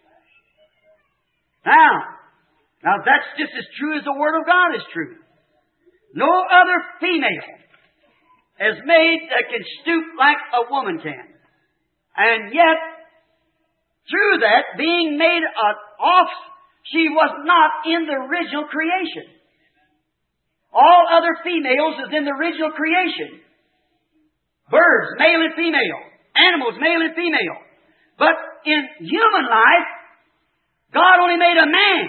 Now, now that's just as true as the Word of God is true. No other female is made that can stoop like a woman can. And yet, through that, being made an off, she was not in the original creation. All other females is in the original creation. Birds, male and female. Animals, male and female. But in human life, God only made a man.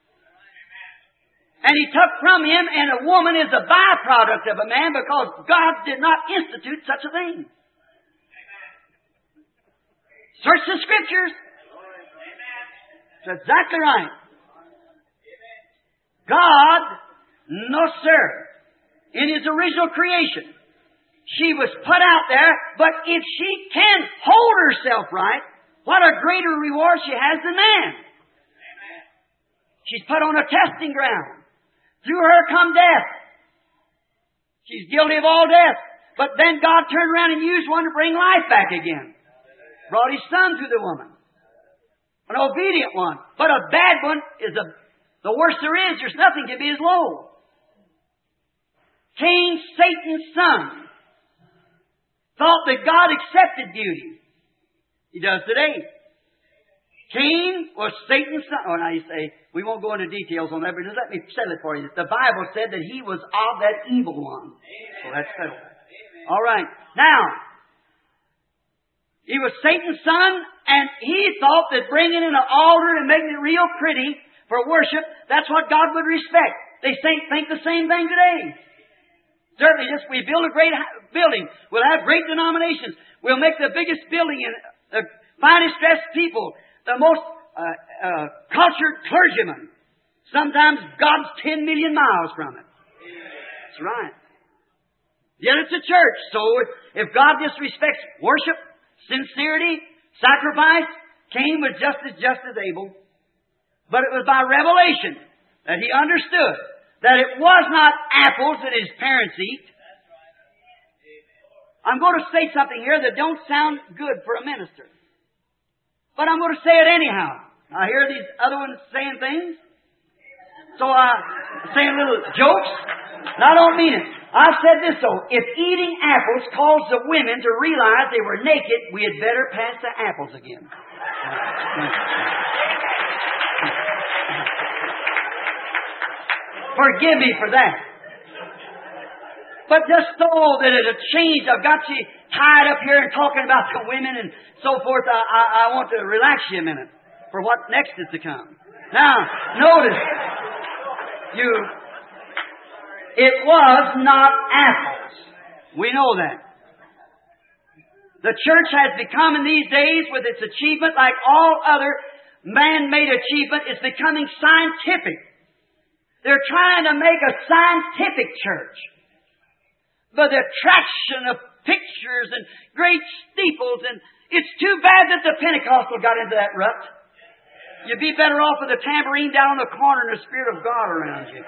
And He took from him, and a woman is a byproduct of a man because God did not institute such a thing. Search the Scriptures. That's exactly right. God, no sir, in His original creation, she was put out there, but if she can hold herself right, what a greater reward she has than man. She's put on a testing ground. Through her come death. She's guilty of all death. But then God turned around and used one to bring life back again. Brought His Son to the woman. An obedient one. But a bad one is a, the worst there is. There's nothing can be as low. Cain, Satan's son, thought that God accepted beauty. He does today. Cain was Satan's son. Oh, now you say, we won't go into details on that, but just let me settle it for you. The Bible said that he was of that evil one. So that's settled. All right. Now, he was Satan's son, and he thought that bringing in an altar and making it real pretty for worship, that's what God would respect. They think, think the same thing today. Certainly, just we build a great building. We'll have great denominations. We'll make the biggest building and the finest dressed people, the most uh, uh, cultured clergymen. Sometimes God's ten million miles from it. That's right. Yet it's a church. So if God disrespects worship, sincerity, sacrifice, Cain was just as just as Abel. But it was by revelation that he understood that it was not apples that his parents eat. I'm going to say something here that don't sound good for a minister. But I'm going to say it anyhow. I hear these other ones saying things. So I'm uh, saying little jokes. And I don't mean it. I said this though. If eating apples caused the women to realize they were naked, we had better pass the apples again. Forgive me for that. But just so that it had changed, I've got you tied up here and talking about the women and so forth. I, I, I want to relax you a minute for what next is to come. Now, notice, you, it was not apples. We know that. The church has become in these days, with its achievement, like all other man-made achievement, is becoming scientific. They're trying to make a scientific church. But the attraction of pictures and great steeples, and it's too bad that the Pentecostal got into that rut. You'd be better off with a tambourine down in the corner and the Spirit of God around you.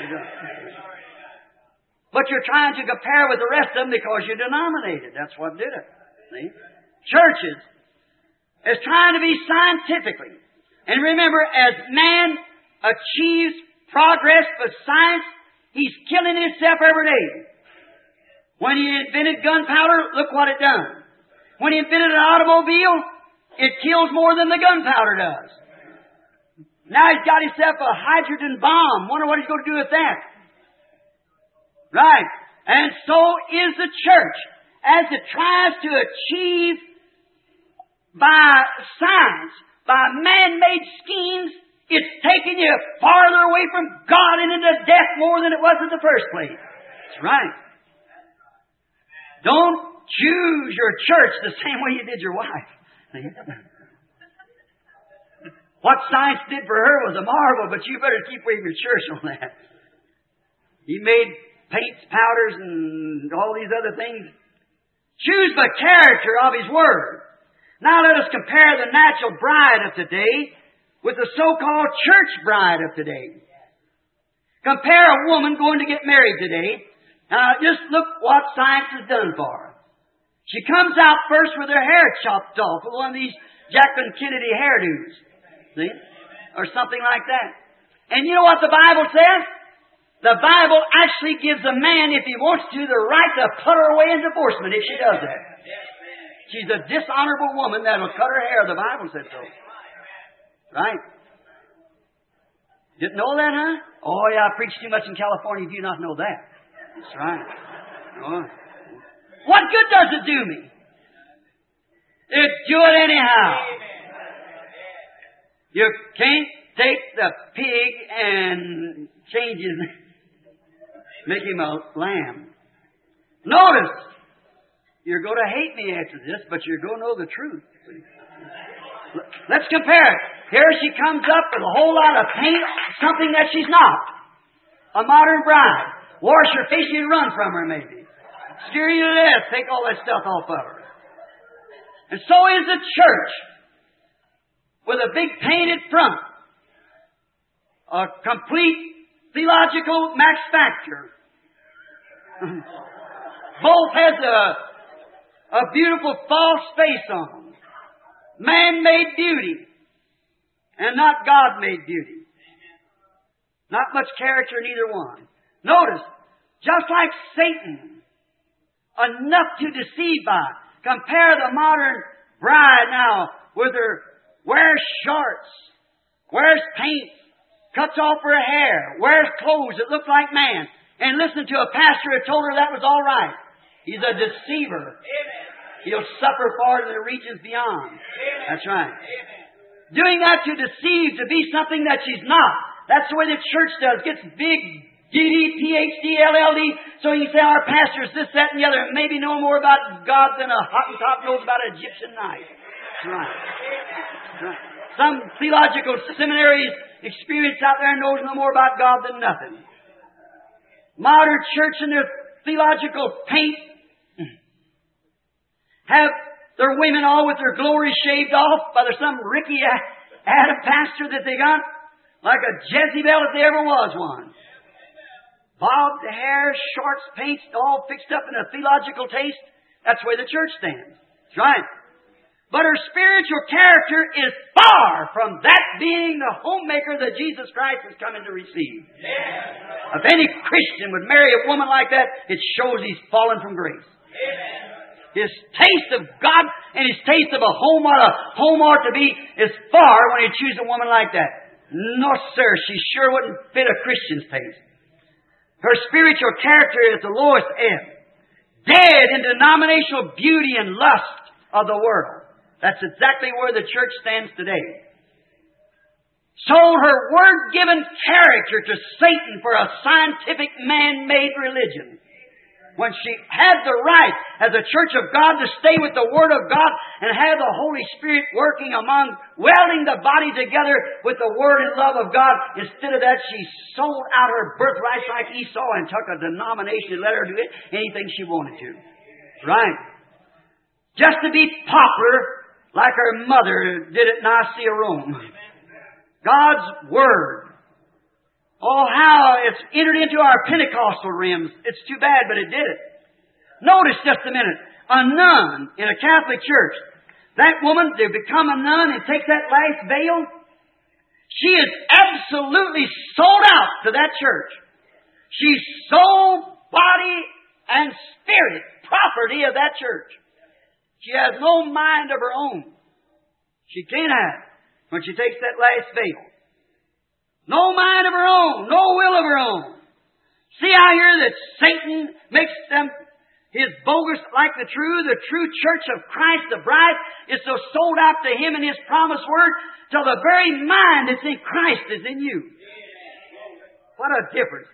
But you're trying to compare with the rest of them because you're denominated. That's what did it. See? Churches is trying to be scientifically. And remember, as man achieves progress with science, he's killing himself every day. When he invented gunpowder, look what it done. When he invented an automobile, it kills more than the gunpowder does. Now he's got himself a hydrogen bomb. Wonder what he's going to do with that. Right. And so is the church. As it tries to achieve by science, by man-made schemes, it's taking you farther away from God and into death more than it was in the first place. That's right. Don't choose your church the same way you did your wife. What science did for her was a marvel, but you better keep away from your church on that. He made paints, powders, and all these other things. Choose the character of His Word. Now let us compare the natural bride of today with the so-called church bride of today. Compare a woman going to get married today. Now just look what science has done for her. She comes out first with her hair chopped off with one of these Jacqueline Kennedy hairdos. See? Or something like that. And you know what the Bible says? The Bible actually gives a man, if he wants to, the right to put her away in divorcement if she does that. She's a dishonorable woman that'll cut her hair. The Bible said so. Right? Didn't know that, huh? Oh, yeah, I preach too much in California. Do you not know that? That's right. Oh. What good does it do me? It do it anyhow. You can't take the pig and change his, make him a lamb. Notice, you're going to hate me after this, but you're going to know the truth. Let's compare it. Here she comes up with a whole lot of paint, something that she's not. A modern bride. Wash her face, you'd run from her maybe. Scare you to death, take all that stuff off of her. And so is the church. with a big painted front. A complete theological Max Factor. Both has a, a beautiful false face on them. Man-made beauty and not God-made beauty. Not much character in either one. Notice, just like Satan, enough to deceive by. Compare the modern bride now with her wears shorts, wears paint, cuts off her hair, wears clothes that look like man, and listen to a pastor who told her that was all right. He's a deceiver. He'll suffer far in the regions beyond. That's right. Doing that to deceive, to be something that she's not. That's the way the church does. Gets big, D D, P H D, L L D, so you can say our pastor's this, that, and the other. Maybe know more about God than a Hottentot knows about an Egyptian knife. That's right. That's right. Some theological seminaries experience out there knows no more about God than nothing. Modern church and their theological paint have their women all with their glory shaved off by some Ricky Adam pastor that they got, like a Jezebel if there ever was one. Bobbed hair, shorts, paints, all fixed up in a theological taste. That's where the church stands. That's right. But her spiritual character is far from that being the homemaker that Jesus Christ is coming to receive. Amen. If any Christian would marry a woman like that, it shows he's fallen from grace. Amen. His taste of God and his taste of a home, what a home ought to be, is far when he chooses a woman like that. No, sir, she sure wouldn't fit a Christian's taste. Her spiritual character is the lowest ebb. Dead in denominational beauty and lust of the world. That's exactly where the church stands today. Sold her word-given character to Satan for a scientific man-made religion. When she had the right as a church of God to stay with the Word of God and have the Holy Spirit working among, welding the body together with the Word and love of God. Instead of that, she sold out her birthright like Esau and took a denomination and let her do it anything she wanted to. Right. Just to be popular like her mother did at Nicaea, Rome. God's Word. Oh, how it's entered into our Pentecostal rims. It's too bad, but it did it. Notice just a minute. A nun in a Catholic church. That woman, to become a nun and take that last veil, she is absolutely sold out to that church. She's soul, body, and spirit property of that church. She has no mind of her own. She can't have it when she takes that last veil. No mind of her own. No will of her own. See out here that Satan makes them his bogus like the true. The true church of Christ, the bride, is so sold out to Him and His promised word till the very mind that's in Christ is in you. What a difference.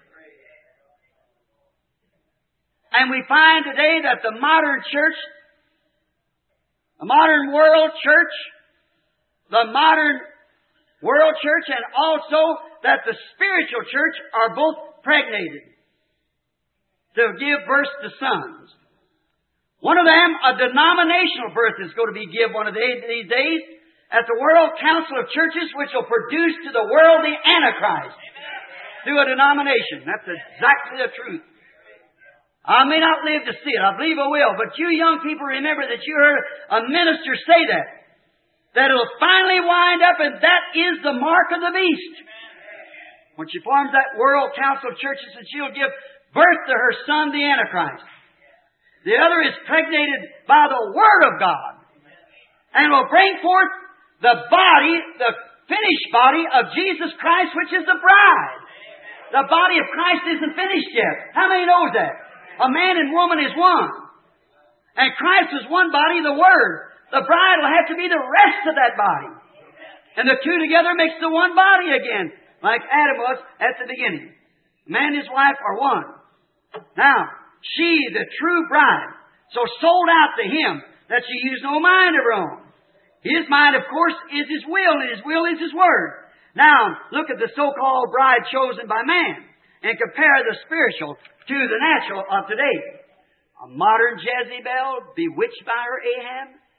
And we find today that the modern church, the modern world church, the modern world church, and also that the spiritual church are both pregnated to give birth to sons. One of them, a denominational birth, is going to be given one of these days at the World Council of Churches, which will produce to the world the Antichrist through a denomination. That's exactly the truth. I may not live to see it. I believe I will. But you young people, remember that you heard a minister say that. That it'll finally wind up, and that is the mark of the beast. When she forms that World Council of Churches, and she'll give birth to her son, the Antichrist. The other is pregnated by the Word of God, and will bring forth the body, the finished body of Jesus Christ, which is the bride. The body of Christ isn't finished yet. How many knows that? A man and woman is one. And Christ is one body, the Word. The bride will have to be the rest of that body. And the two together makes the one body again, like Adam was at the beginning. Man and his wife are one. Now, she, the true bride, so sold out to Him that she used no mind of her own. His mind, of course, is His will, and His will is His Word. Now, look at the so-called bride chosen by man, and compare the spiritual to the natural of today. A modern Jezebel, bewitched by her Ahab.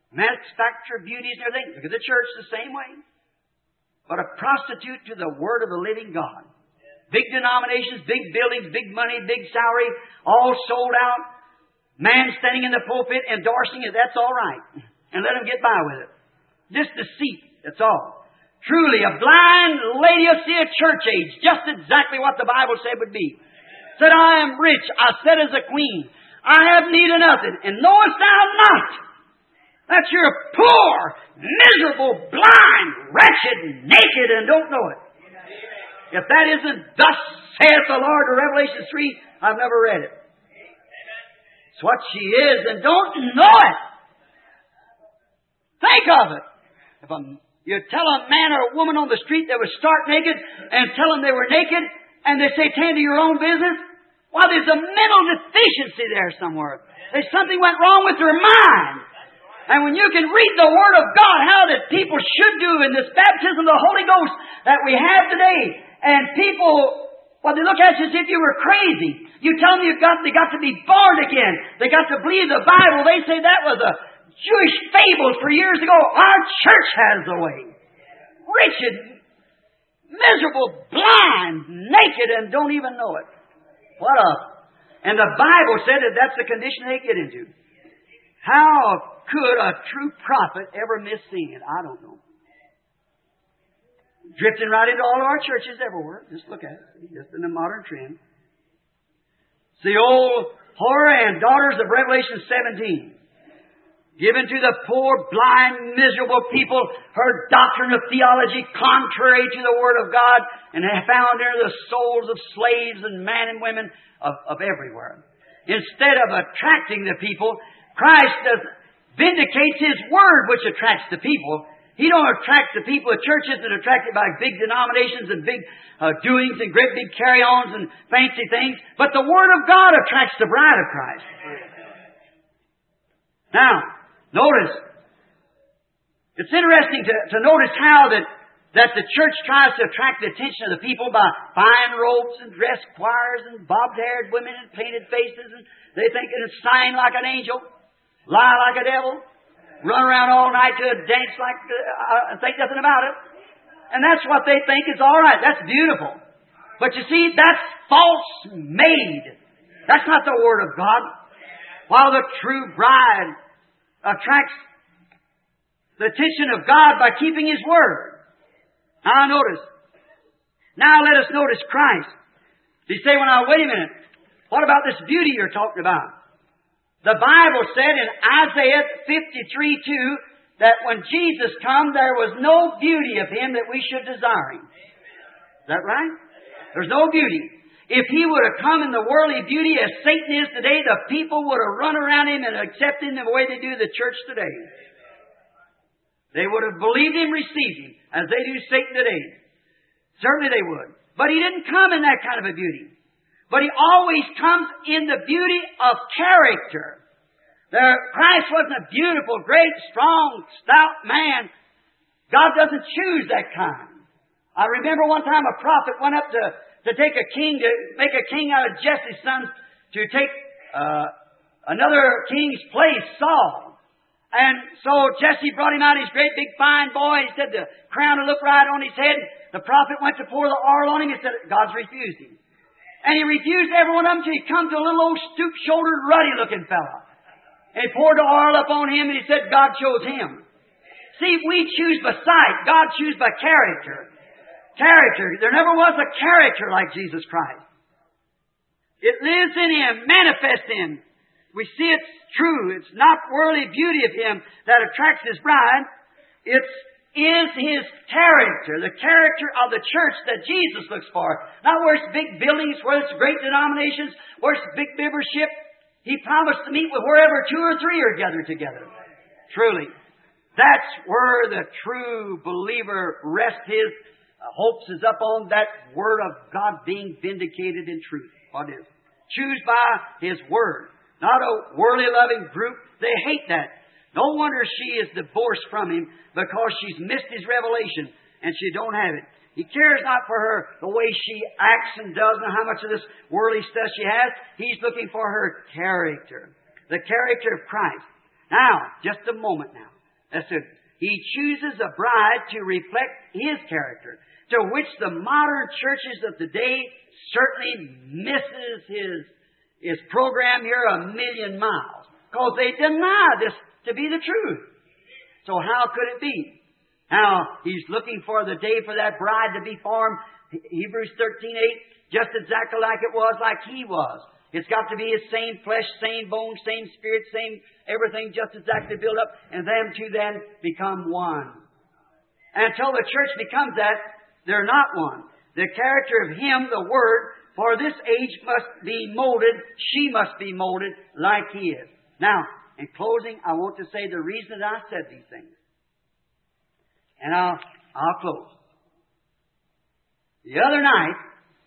manufacture beauties and everything. Look at the church the same way. But a prostitute to the Word of the living God. Big denominations, big buildings, big money, big salary, all sold out. Man standing in the pulpit endorsing it, that's all right. And let them get by with it. Just deceit, that's all. Truly, a blind Laodicea church age, just exactly what the Bible said would be. Said, I am rich, I sat as a queen, I have need of nothing, and knowest thou not that you're poor, miserable, blind, wretched, naked, and don't know it. If that isn't thus saith the Lord in Revelation three, I've never read it. It's what she is and don't know it. Think of it. If a, you tell a man or a woman on the street they were stark naked and tell them they were naked and they say, tend to your own business, well, there's a mental deficiency there somewhere. There's something went wrong with their mind. And when you can read the Word of God, how that people should do in this baptism of the Holy Ghost that we have today, and people, well, they look at you as if you were crazy. You tell them you've got, they got to be born again. They got to believe the Bible. They say that was a Jewish fable for years ago. Our church has the way. Wretched, miserable, blind, naked, and don't even know it. What a... And the Bible said that that's the condition they get into. How could a true prophet ever miss seeing it? I don't know. Drifting right into all of our churches everywhere. Just look at it. Just in the modern trend. It's the old horror and daughters of Revelation seventeen. Given to the poor, blind, miserable people her doctrine of theology contrary to the Word of God, and have found there the souls of slaves and men and women of, of everywhere. Instead of attracting the people, Christ does vindicates His Word, which attracts the people. He don't attract the people. The church isn't attracted by big denominations and big uh, doings and great big carry-ons and fancy things. But the Word of God attracts the bride of Christ. Now, notice, it's interesting to, to notice how that, that the church tries to attract the attention of the people by fine robes and dress choirs and bobbed-haired women and painted faces. And they think it's sign like an angel. Lie like a devil, run around all night to a dance like, uh, think nothing about it. And that's what they think is all right. That's beautiful. But you see, that's false made. That's not the Word of God. While the true bride attracts the attention of God by keeping His Word. Now notice. Now let us notice Christ. You say, well now wait a minute. What about this beauty you're talking about? The Bible said in Isaiah fifty-three two that when Jesus come, there was no beauty of Him that we should desire Him. Is that right? There's no beauty. If He would have come in the worldly beauty as Satan is today, the people would have run around Him and accepted Him the way they do the church today. They would have believed Him, received Him, as they do Satan today. Certainly they would. But He didn't come in that kind of a beauty. But He always comes in the beauty of character. There, Christ wasn't a beautiful, great, strong, stout man. God doesn't choose that kind. I remember one time a prophet went up to, to take a king, to make a king out of Jesse's sons, to take uh, another king's place, Saul. And so Jesse brought him out, his great big fine boy. He said the crown would look right on his head. The prophet went to pour the oil on him. He said God's refused him. And He refused every one of them until He come to a little old stoop-shouldered, ruddy-looking fella. And He poured the oil up on him and He said God chose him. See, we choose by sight. God chooses by character. Character. There never was a character like Jesus Christ. It lives in Him, manifests in Him. We see it's true. It's not worldly beauty of Him that attracts His bride. It's is His character, the character of the church that Jesus looks for. Not where it's big buildings, where it's great denominations, where it's big membership. He promised to meet with wherever two or three are gathered together. Truly. That's where the true believer rests his uh, hopes is up on that Word of God being vindicated in truth. What is? Choose by His Word. Not a worldly loving group. They hate that. No wonder she is divorced from him because she's missed His revelation and she don't have it. He cares not for her the way she acts and does and how much of this worldly stuff she has. He's looking for her character. The character of Christ. Now, just a moment now. That's it. He chooses a bride to reflect His character, to which the modern churches of today certainly misses His, His program here a million miles, because they deny this to be the truth. So how could it be? Now, He's looking for the day for that bride to be formed. Hebrews thirteen eight, just exactly like it was, like He was. It's got to be His same flesh, same bones, same spirit, same everything, just exactly built up, and them two then become one. And until the church becomes that, they're not one. The character of Him, the Word, for this age must be molded, she must be molded like He is. Now, in closing, I want to say the reason that I said these things. And I'll, I'll close. The other night,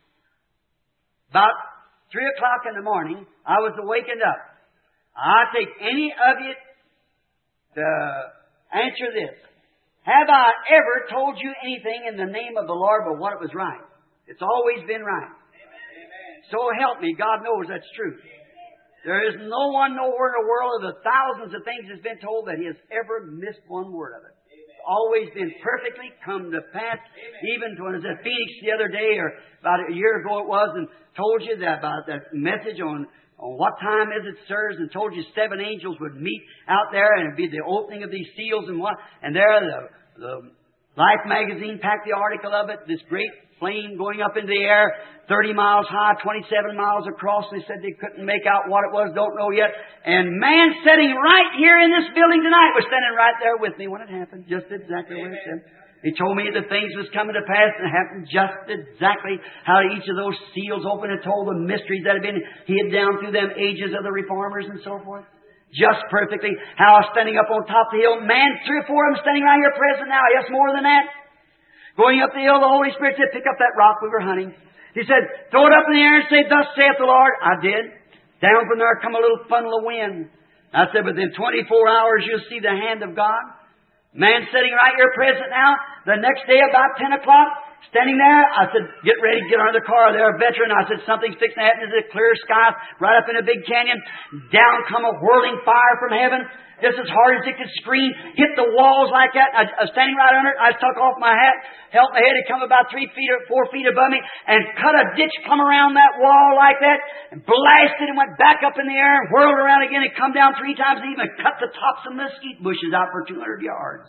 about three o'clock in the morning, I was awakened up. I take any of you to answer this. Have I ever told you anything in the name of the Lord but what it was right? It's always been right. Amen. So help me, God knows that's true. There is no one nowhere in the world of the thousands of things that's been told that He has ever missed one word of it. It's always been perfectly come to pass. Amen. Even when I was at Phoenix the other day, or about a year ago it was, and told you that about that message on, on what time is it, sirs, and told you seven angels would meet out there, and it'd be the opening of these seals and what, and there the, the Life magazine packed the article of it, this great flame going up into the air, thirty miles high, twenty-seven miles across. They said they couldn't make out what it was, don't know yet. And man sitting right here in this building tonight was standing right there with me when it happened, just exactly when it said. He told me the things was coming to pass, and it happened just exactly how each of those seals opened, and told the mysteries that had been hid down through them ages of the reformers and so forth. Just perfectly. How I was standing up on top of the hill. Man, three or four of them standing right here present now. Yes, more than that. Going up the hill, the Holy Spirit said, pick up that rock we were hunting. He said, throw it up in the air and say, thus saith the Lord. I did. Down from there come a little funnel of wind. I said, within twenty-four hours you'll see the hand of God. Man sitting right here present now. The next day about ten o'clock, standing there, I said, get ready, get under the car. They're a veteran. I said, something's fixing to happen. There's a clear sky right up in a big canyon. Down come a whirling fire from heaven. Just as hard as it could scream. Hit the walls like that. I, I was standing right under it. I took off my hat, held my head. It come about three feet or four feet above me, and cut a ditch come around that wall like that, and blasted and went back up in the air and whirled around again and come down three times and even cut the tops of mesquite bushes out for two hundred yards.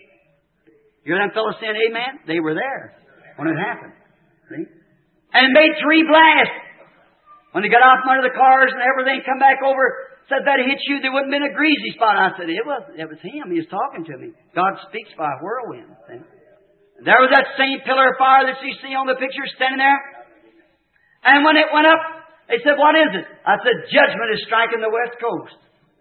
You hear them fellows saying amen? They were there when it happened. See? And made three blasts. When they got off from under the cars and everything, come back over, said that hit you, there wouldn't have been a greasy spot. I said, it was, it was Him. He was talking to me. God speaks by a whirlwind. See? And there was that same pillar of fire that you see on the picture standing there. And when it went up, they said, what is it? I said, judgment is striking the west coast.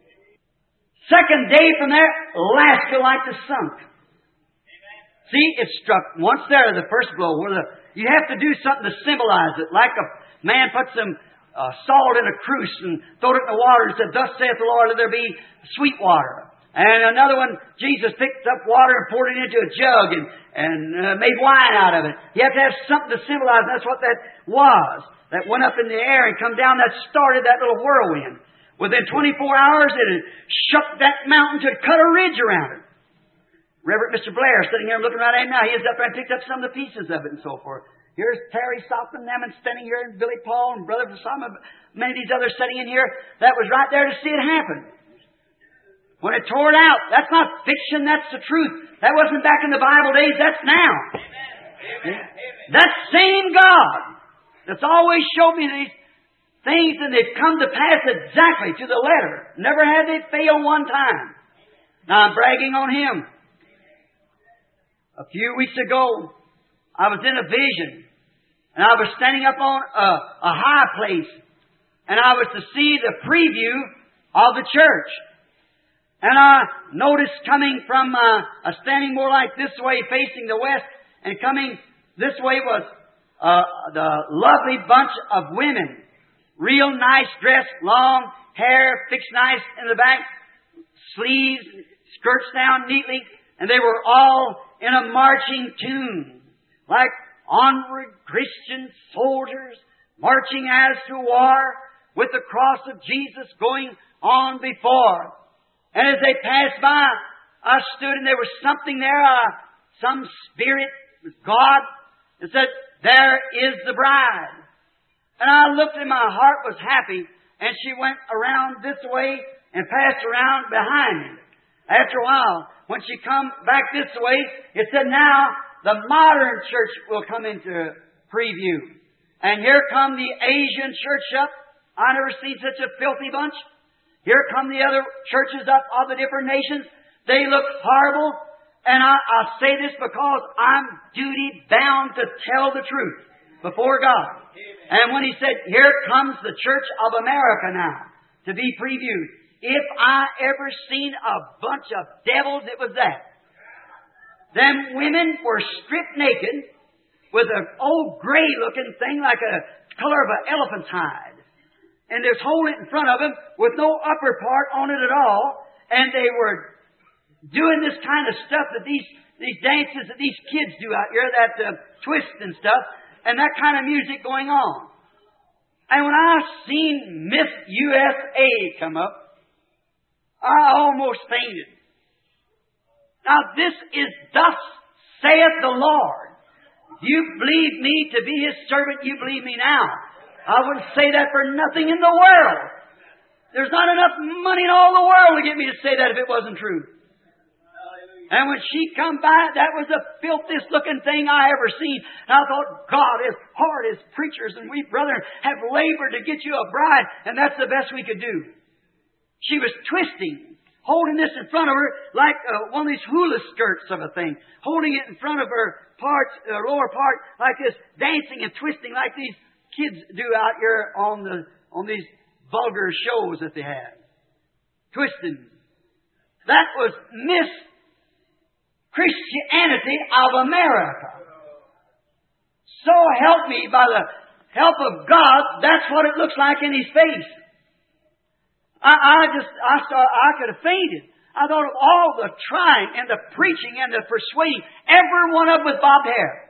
Second day from there, Alaska like the sunk. See, it struck once there, the first blow. Where the, you have to do something to symbolize it. Like a man put some uh, salt in a cruse and throwed it in the water and said, thus saith the Lord, let there be sweet water. And another one, Jesus picked up water and poured it into a jug and, and uh, made wine out of it. You have to have something to symbolize. And that's what that was. That went up in the air and come down. That started that little whirlwind. Within twenty-four hours, it had shook that mountain to cut a ridge around it. Reverend Mister Blair sitting here looking right at him now. He is up there and picked up some of the pieces of it and so forth. Here's Terry Sopham, them and standing here, and Billy Paul and Brother Fasama, many of these others sitting in here. That was right there to see it happen. When it tore it out, that's not fiction, that's the truth. That wasn't back in the Bible days, that's now. Amen. Amen. That same God that's always showed me these things, and they've come to pass exactly to the letter. Never had they failed one time. Now I'm bragging on Him. A few weeks ago, I was in a vision, and I was standing up on a, a high place, and I was to see the preview of the church. And I noticed coming from, uh, uh, standing more like this way, facing the west, and coming this way was uh, the lovely bunch of women. Real nice dress, long hair, fixed nice in the back, sleeves, skirts down neatly, and they were all in a marching tune, like onward Christian soldiers marching as to war, with the cross of Jesus going on before. And as they passed by, I stood and there was something there, uh, some spirit, God, that said, there is the bride. And I looked and my heart was happy. And she went around this way and passed around behind me. After a while, when she come back this way, it said, now the modern church will come into preview. And here come the Asian church up. I never seen such a filthy bunch. Here come the other churches up of the different nations. They look horrible. And I, I say this because I'm duty bound to tell the truth before God. And when He said, here comes the Church of America now to be previewed. If I ever seen a bunch of devils, it was that. Them women were stripped naked with an old gray looking thing like a color of an elephant's hide. And there's holding it in front of them with no upper part on it at all. And they were doing this kind of stuff that these, these dances that these kids do out here, that uh, twist and stuff, and that kind of music going on. And when I seen Miss U S A come up, I almost fainted. Now this is thus saith the Lord. You believe me to be His servant, you believe me now. I wouldn't say that for nothing in the world. There's not enough money in all the world to get me to say that if it wasn't true. And when she come by, that was the filthiest looking thing I ever seen. And I thought, God, as hard as preachers and we brethren have labored to get you a bride, and that's the best we could do. She was twisting, holding this in front of her like uh, one of these hula skirts of a thing, holding it in front of her part, uh, lower part like this, dancing and twisting like these kids do out here on the on these vulgar shows that they have. Twisting. That was Miss Christianity of America. So help me, by the help of God, that's what it looks like in His face. I, I just, I saw, I could have fainted. I thought of all the trying and the preaching and the persuading, every one of them with bobbed hair.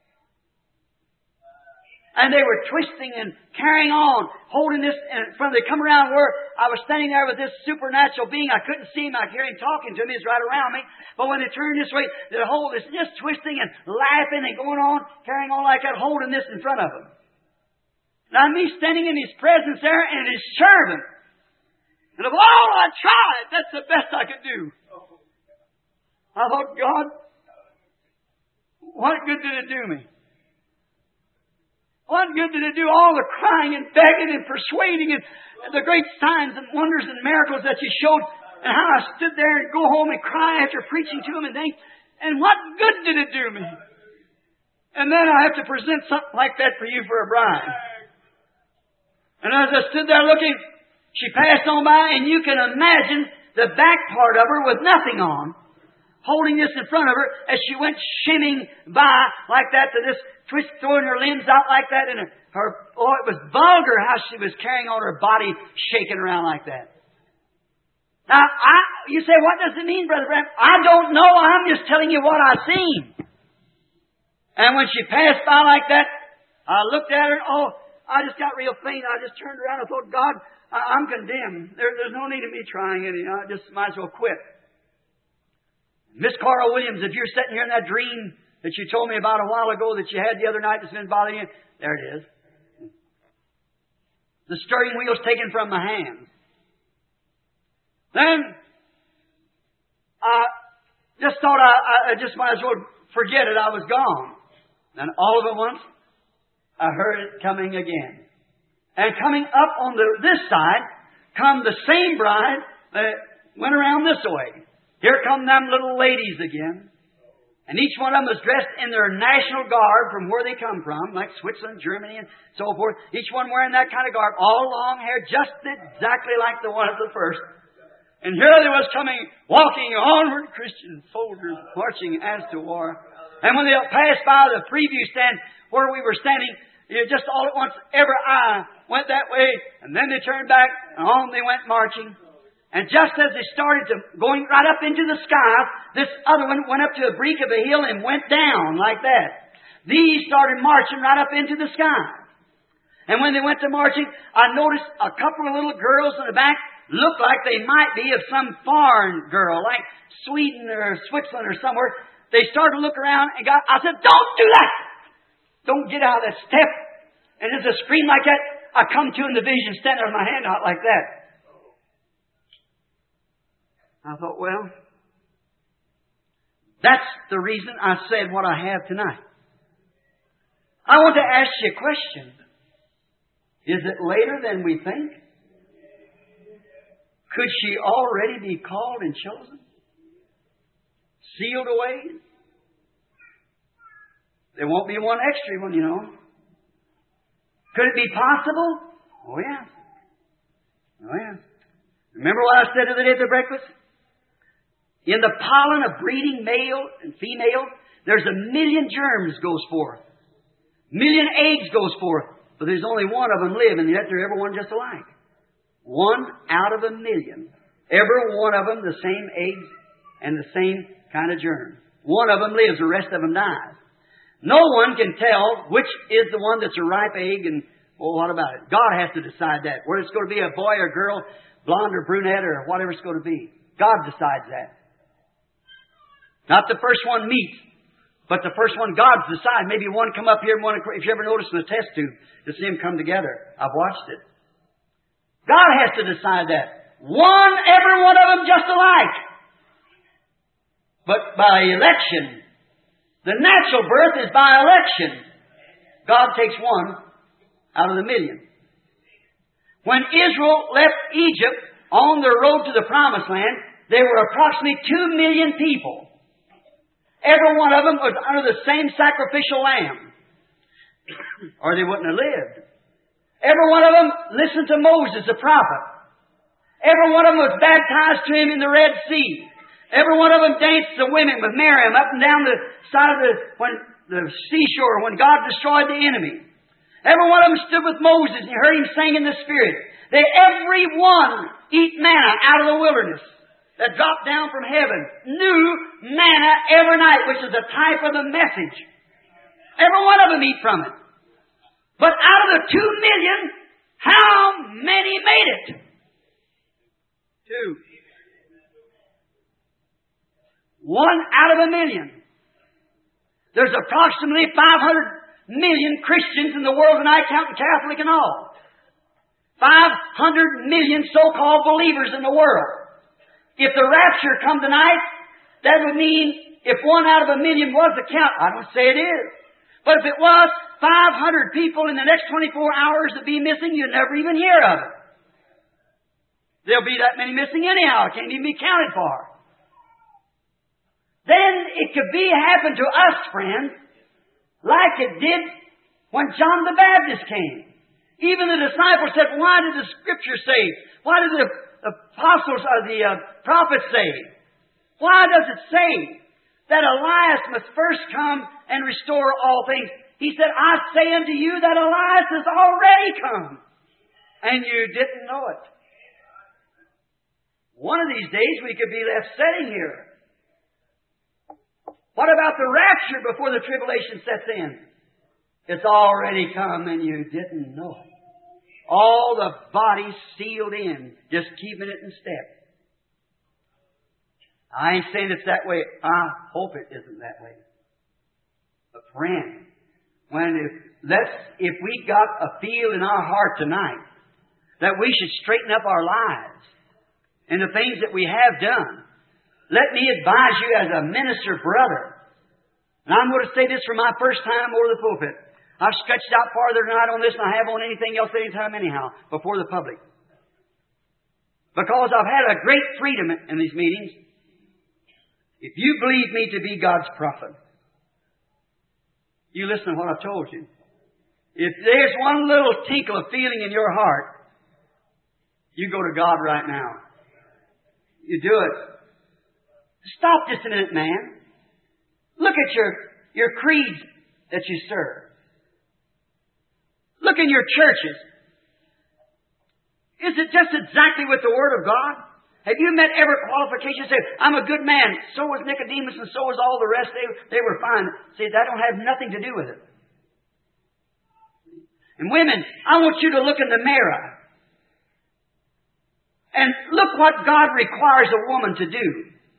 And they were twisting and carrying on, holding this in front of them. They come around where I was standing there with this supernatural being. I couldn't see him. I could hear him talking to me. He's right around me. But when they turned this way, they'd hold this, just twisting and laughing and going on, carrying on like that, holding this in front of them. Now me standing in His presence there and His servant. And of all I tried, that's the best I could do. I thought, God, what good did it do me? What good did it do all the crying and begging and persuading and the great signs and wonders and miracles that you showed, and how I stood there and go home and cry after preaching to Him and things, and what good did it do me? And then I have to present something like that for you for a bride. And as I stood there looking, she passed on by, and you can imagine the back part of her with nothing on, holding this in front of her as she went shimming by like that to this twist, throwing her limbs out like that, and her, oh, it was vulgar how she was carrying on her body, shaking around like that. Now, I, you say, what does it mean, Brother Branham? I don't know. I'm just telling you what I've seen. And when she passed by like that, I looked at her, oh, I just got real faint. I just turned around and thought, God, I, I'm condemned. There, there's no need of me trying any. I just might as well quit. Miss Carl Williams, if you're sitting here in that dream that you told me about a while ago that you had the other night that's been bothering you, there it is. The steering wheel's taken from my hands. Then, I just thought I, I just might as well forget it. I was gone. And all of at once, I heard it coming again. And coming up on the this side, come the same bride that went around this way. Here come them little ladies again. And each one of them was dressed in their national garb from where they come from, like Switzerland, Germany, and so forth. Each one wearing that kind of garb, all long hair, just exactly like the one at the first. And here they was coming, walking onward, Christian soldiers marching as to war. And when they passed by the preview stand where we were standing, you know, just all at once, every eye went that way, and then they turned back, and on they went marching. And just as they started to going right up into the sky, this other one went up to a break of a hill and went down like that. These started marching right up into the sky. And when they went to marching, I noticed a couple of little girls in the back look like they might be of some foreign girl, like Sweden or Switzerland or somewhere. They started to look around and got, I said, don't do that! Don't get out of that step. And there's a scream like that. I come to in the vision, standing there with my hand out like that. I thought, well, that's the reason I said what I have tonight. I want to ask you a question. Is it later than we think? Could she already be called and chosen? Sealed away? There won't be one extra one, you know. Could it be possible? Oh, yes. Oh, yes. Remember what I said the other day at the breakfast? In the pollen of breeding male and female, there's a million germs goes forth. Million eggs goes forth. But there's only one of them live, and yet they're every one just alike. One out of a million. Every one of them the same eggs and the same kind of germ. One of them lives, the rest of them dies. No one can tell which is the one that's a ripe egg and, well, what about it? God has to decide that. Whether it's going to be a boy or girl, blonde or brunette or whatever it's going to be. God decides that. Not the first one meets, but the first one God's decide. Maybe one come up here and one, if you ever notice in the test tube, to see them come together. I've watched it. God has to decide that. One, every one of them just alike. But by election, the natural birth is by election. God takes one out of the million. When Israel left Egypt on their road to the Promised Land, there were approximately two million people. Every one of them was under the same sacrificial lamb, or they wouldn't have lived. Every one of them listened to Moses, the prophet. Every one of them was baptized to him in the Red Sea. Every one of them danced the women with Miriam up and down the side of the, when, the seashore when God destroyed the enemy. Every one of them stood with Moses and you heard him sing in the Spirit. They every one eat manna out of the wilderness that dropped down from heaven. New manna every night, which is a type of the message. Every one of them eat from it. But out of the two million, how many made it? Two. One out of a million. There's approximately five hundred million Christians in the world tonight, counting Catholic and all. five hundred million so-called believers in the world. If the rapture come tonight, that would mean if one out of a million was the count, I don't say it is. But if it was five hundred people in the next twenty-four hours that be missing, you'd never even hear of it. There'll be that many missing anyhow. It can't even be counted for. Then it could be happen to us, friends, like it did when John the Baptist came. Even the disciples said, why did the Scripture say? Why did the apostles or the uh, prophets say? Why does it say that Elias must first come and restore all things? He said, I say unto you that Elias has already come, and you didn't know it. One of these days we could be left sitting here. What about the rapture before the tribulation sets in? It's already come and you didn't know it. All the bodies sealed in, just keeping it in step. I ain't saying it's that way. I hope it isn't that way. But friend, when if let's if we got a feel in our heart tonight that we should straighten up our lives and the things that we have done, let me advise you as a minister brother, and I'm going to say this for my first time over the pulpit. I've stretched out farther tonight on this than I have on anything else anytime anyhow, before the public. Because I've had a great freedom in these meetings. If you believe me to be God's prophet, you listen to what I've told you. If there's one little tinkle of feeling in your heart, you go to God right now. You do it. Stop just a minute, man. Look at your, your creeds that you serve. Look in your churches. Is it just exactly with the Word of God? Have you met every qualification? Say, I'm a good man. So was Nicodemus and so was all the rest. They, they were fine. See, that don't have nothing to do with it. And women, I want you to look in the mirror And look what God requires a woman to do.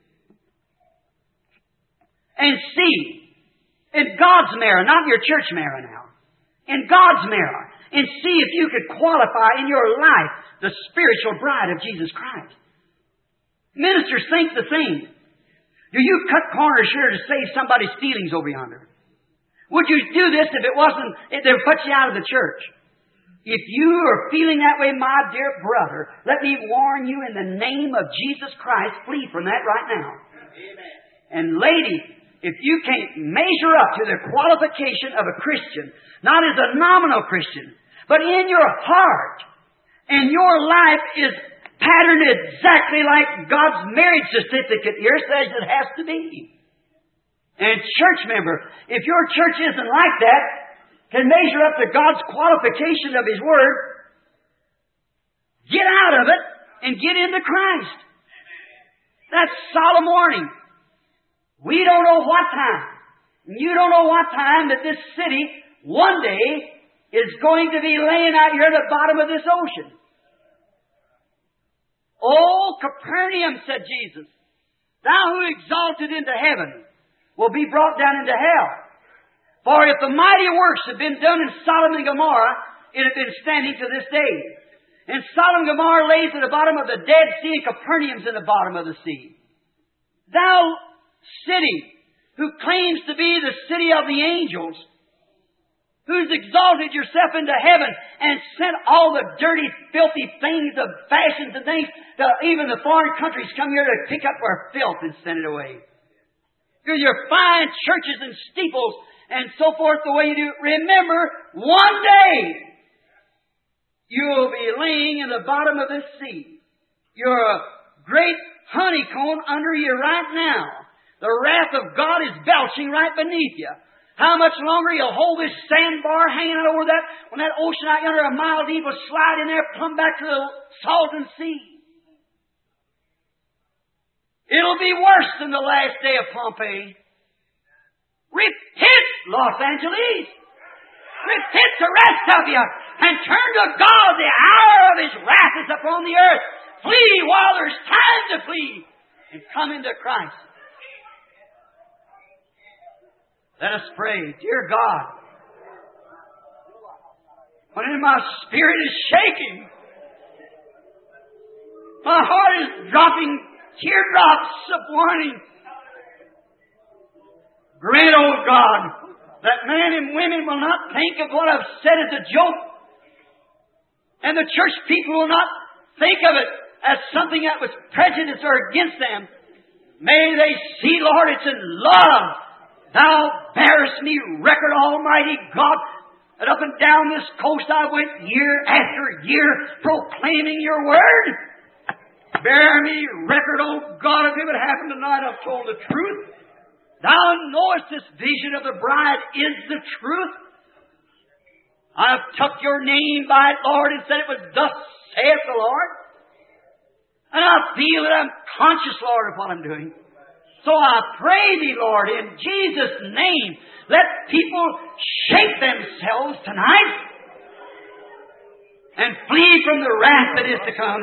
And see, in God's mirror, not your church mirror now, in God's mirror, and see if you could qualify in your life the spiritual bride of Jesus Christ. Ministers think the same. Do you cut corners here to save somebody's feelings over yonder? Would you do this if it wasn't, if they put you out of the church? If you are feeling that way, my dear brother, let me warn you in the name of Jesus Christ, flee from that right now. Amen. And lady, if you can't measure up to the qualification of a Christian, not as a nominal Christian, but in your heart, and your life is patterned exactly like God's marriage certificate here says it has to be. And church member, if your church isn't like that, can measure up to God's qualification of His Word, get out of it and get into Christ. That's solemn warning. We don't know what time. You don't know what time that this city one day is going to be laying out here at the bottom of this ocean. Oh, Capernaum, said Jesus, thou who exalted into heaven will be brought down into hell. For if the mighty works had been done in Sodom and Gomorrah, it had been standing to this day. And Sodom and Gomorrah lays at the bottom of the Dead Sea, and Capernaum's in the bottom of the sea. Thou city, who claims to be the city of the angels, who's exalted yourself into heaven and sent all the dirty, filthy things of fashions and things that even the foreign countries come here to pick up our filth and send it away. Because your fine churches and steeples and so forth the way you do. Remember, one day you'll be laying in the bottom of this sea. You're a great honeycomb under you right now. The wrath of God is belching right beneath you. How much longer you'll hold this sandbar hanging over that, when that ocean out yonder a mile deep will slide in there, plumb back to the Salton Sea. It'll be worse than the last day of Pompeii. Repent, Los Angeles! Repent, the rest of you, and turn to God. The hour of His wrath is upon the earth. Flee while there's time to flee, and come into Christ. Let us pray. Dear God, when my spirit is shaking, my heart is dropping teardrops of warning. Grant, O God, that men and women will not think of what I've said as a joke, and the church people will not think of it as something that was prejudice or against them. May they see, Lord, it's in love. Thou bearest me record, Almighty God, that up and down this coast I went year after year proclaiming your word. Bear me record, O God, if it would happen tonight I've told the truth. Thou knowest this vision of the bride is the truth. I've took your name by it, Lord, and said it was thus saith the Lord. And I feel that I'm conscious, Lord, of what I'm doing. So I pray Thee, Lord, in Jesus' name, let people shake themselves tonight and flee from the wrath that is to come.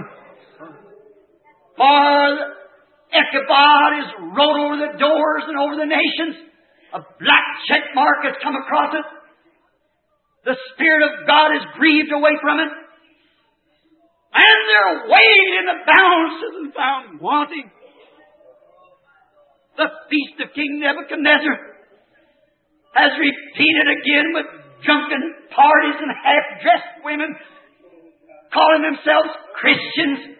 For Ichabod is wrote over the doors and over the nations. A black check mark has come across it. The Spirit of God is grieved away from it. And they're weighed in the balances and found wanting. The feast of King Nebuchadnezzar has repeated again with drunken parties and half-dressed women calling themselves Christians.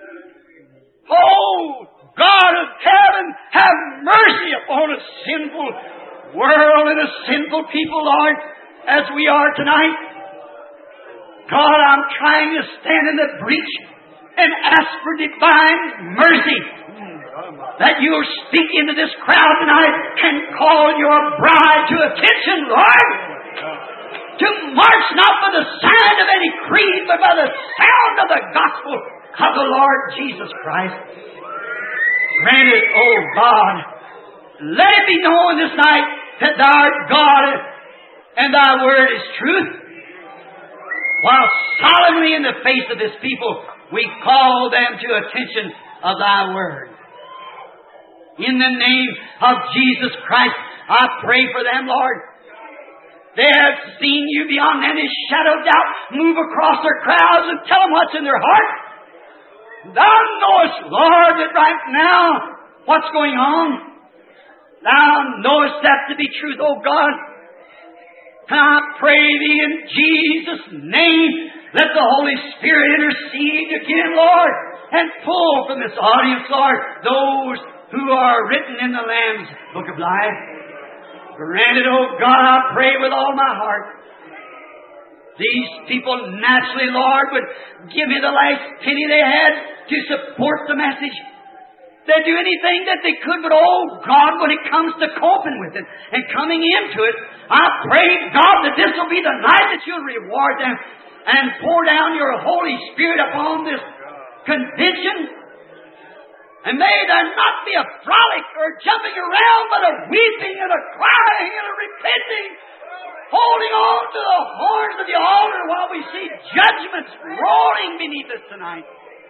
Oh, God of heaven, have mercy upon a sinful world and a sinful people, Lord, as we are tonight. God, I'm trying to stand in the breach and ask for divine mercy, that you'll speak into this crowd tonight and call your bride to attention, Lord. To march not by the sign of any creed, but by the sound of the gospel of the Lord Jesus Christ. Grant it, oh God. Let it be known this night that Thou art God and Thy word is truth. While solemnly in the face of this people We call them to attention of Thy Word. In the name of Jesus Christ, I pray for them, Lord. They have seen You beyond any shadow of doubt. Move across their crowds and tell them what's in their heart. Thou knowest, Lord, that right now what's going on. Thou knowest that to be truth, oh God. And I pray Thee in Jesus' name, let the Holy Spirit intercede again, Lord, and pull from this audience, Lord, those who are written in the Lamb's Book of Life. Grant it, oh God, I pray with all my heart. These people naturally, Lord, would give me the last penny they had to support the message. They'd do anything that they could, but oh God, when it comes to coping with it and coming into it, I pray, God, that this will be the night that You'll reward them and pour down Your Holy Spirit upon this convention. And may there not be a frolic or jumping around, but a weeping and a crying and a repenting, holding on to the horns of the altar while we see judgments rolling beneath us tonight.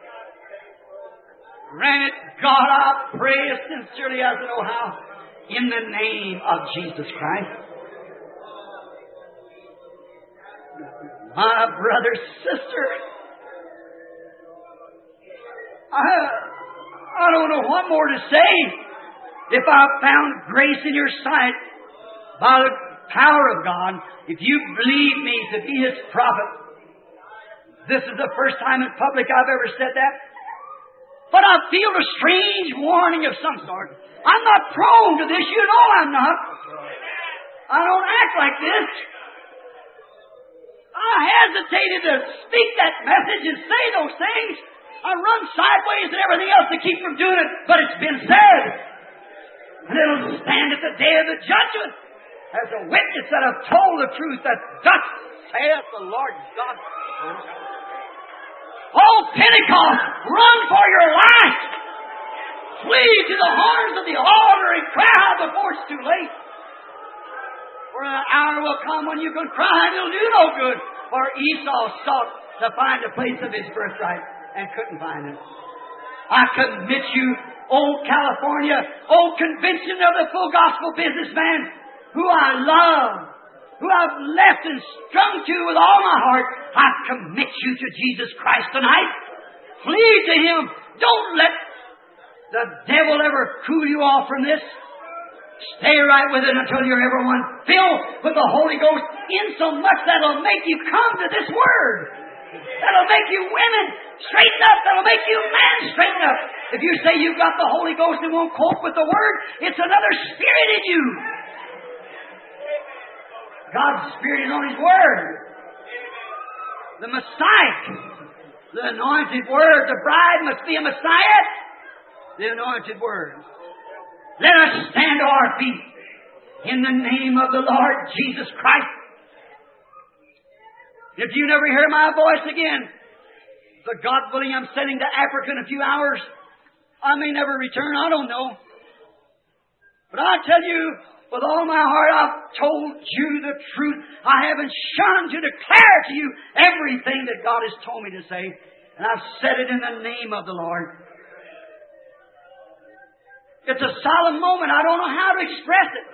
Grant it, God, I pray as sincerely as I know how, in the name of Jesus Christ. My brother, sister, I, I don't know what more to say. If I've found grace in Your sight by the power of God, if You believe me to be His prophet, this is the first time in public I've ever said that. But I feel a strange warning of some sort. I'm not prone to this. You know I'm not. I don't act like this. I hesitated to speak that message and say those things. I run sideways and everything else to keep from doing it. But it's been said. And it'll stand at the day of the judgment as a witness that I've told the truth, that thus saith the Lord God. Oh, Pentecost, run for your life. Flee to the horns of the altar and cry out before it's too late. For an hour will come when you can cry and it'll do no good. For Esau sought to find a place of his birthright and couldn't find it. I commit you, old California, old convention of the full gospel businessman, who I love, who I've left and strung to with all my heart, I commit you to Jesus Christ tonight. Flee to Him. Don't let the devil ever cool you off from this. Stay right with it until you're everyone filled with the Holy Ghost, insomuch that'll make you come to this Word. That'll make you women straighten up. That'll make you men straighten up. If you say you've got the Holy Ghost and won't cope with the Word, it's another spirit in you. God's Spirit is on His Word. The Messiah, the anointed Word. The bride must be a Messiah. The anointed Word. Let us stand to our feet in the name of the Lord Jesus Christ. If you never hear my voice again, the God willing, I'm sending to Africa in a few hours. I may never return, I don't know. But I tell you, with all my heart, I've told you the truth. I haven't shunned to declare to you everything that God has told me to say. And I've said it in the name of the Lord. It's a solemn moment. I don't know how to express it.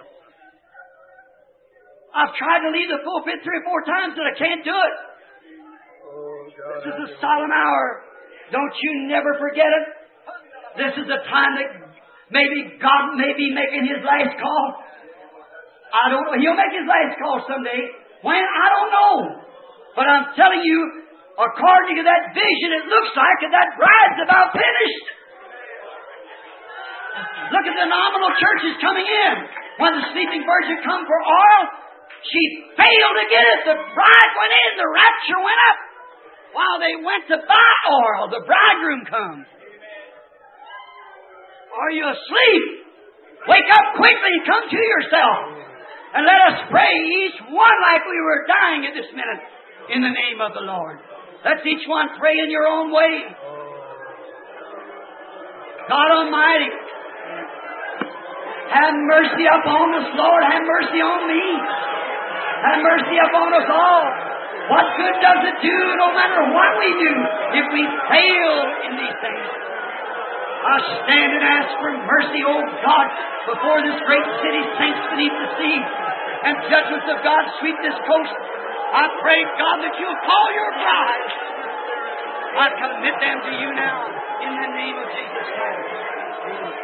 I've tried to leave the pulpit three or four times, but I can't do it. Oh, God, this is a solemn hour. Don't you never forget it. This is the time that maybe God may be making His last call. I don't know. He'll make His last call someday. When? I don't know. But I'm telling you, according to that vision, it looks like that that bride's about finished. Look at the nominal churches coming in. When the sleeping virgin come for oil, she failed to get it. The bride went in. The rapture went up. While they went to buy oil, the bridegroom comes. Are you asleep? Wake up quickly. Come to yourself. And let us pray each one like we were dying at this minute in the name of the Lord. Let's each one pray in your own way. God Almighty, have mercy upon us, Lord. Have mercy on me. Have mercy upon us all. What good does it do, no matter what we do, if we fail in these things? I stand and ask for mercy, O God, before this great city sinks beneath the sea, and judgments of God sweep this coast. I pray, God, that you'll call your bride. I commit them to you now, in the name of Jesus Christ.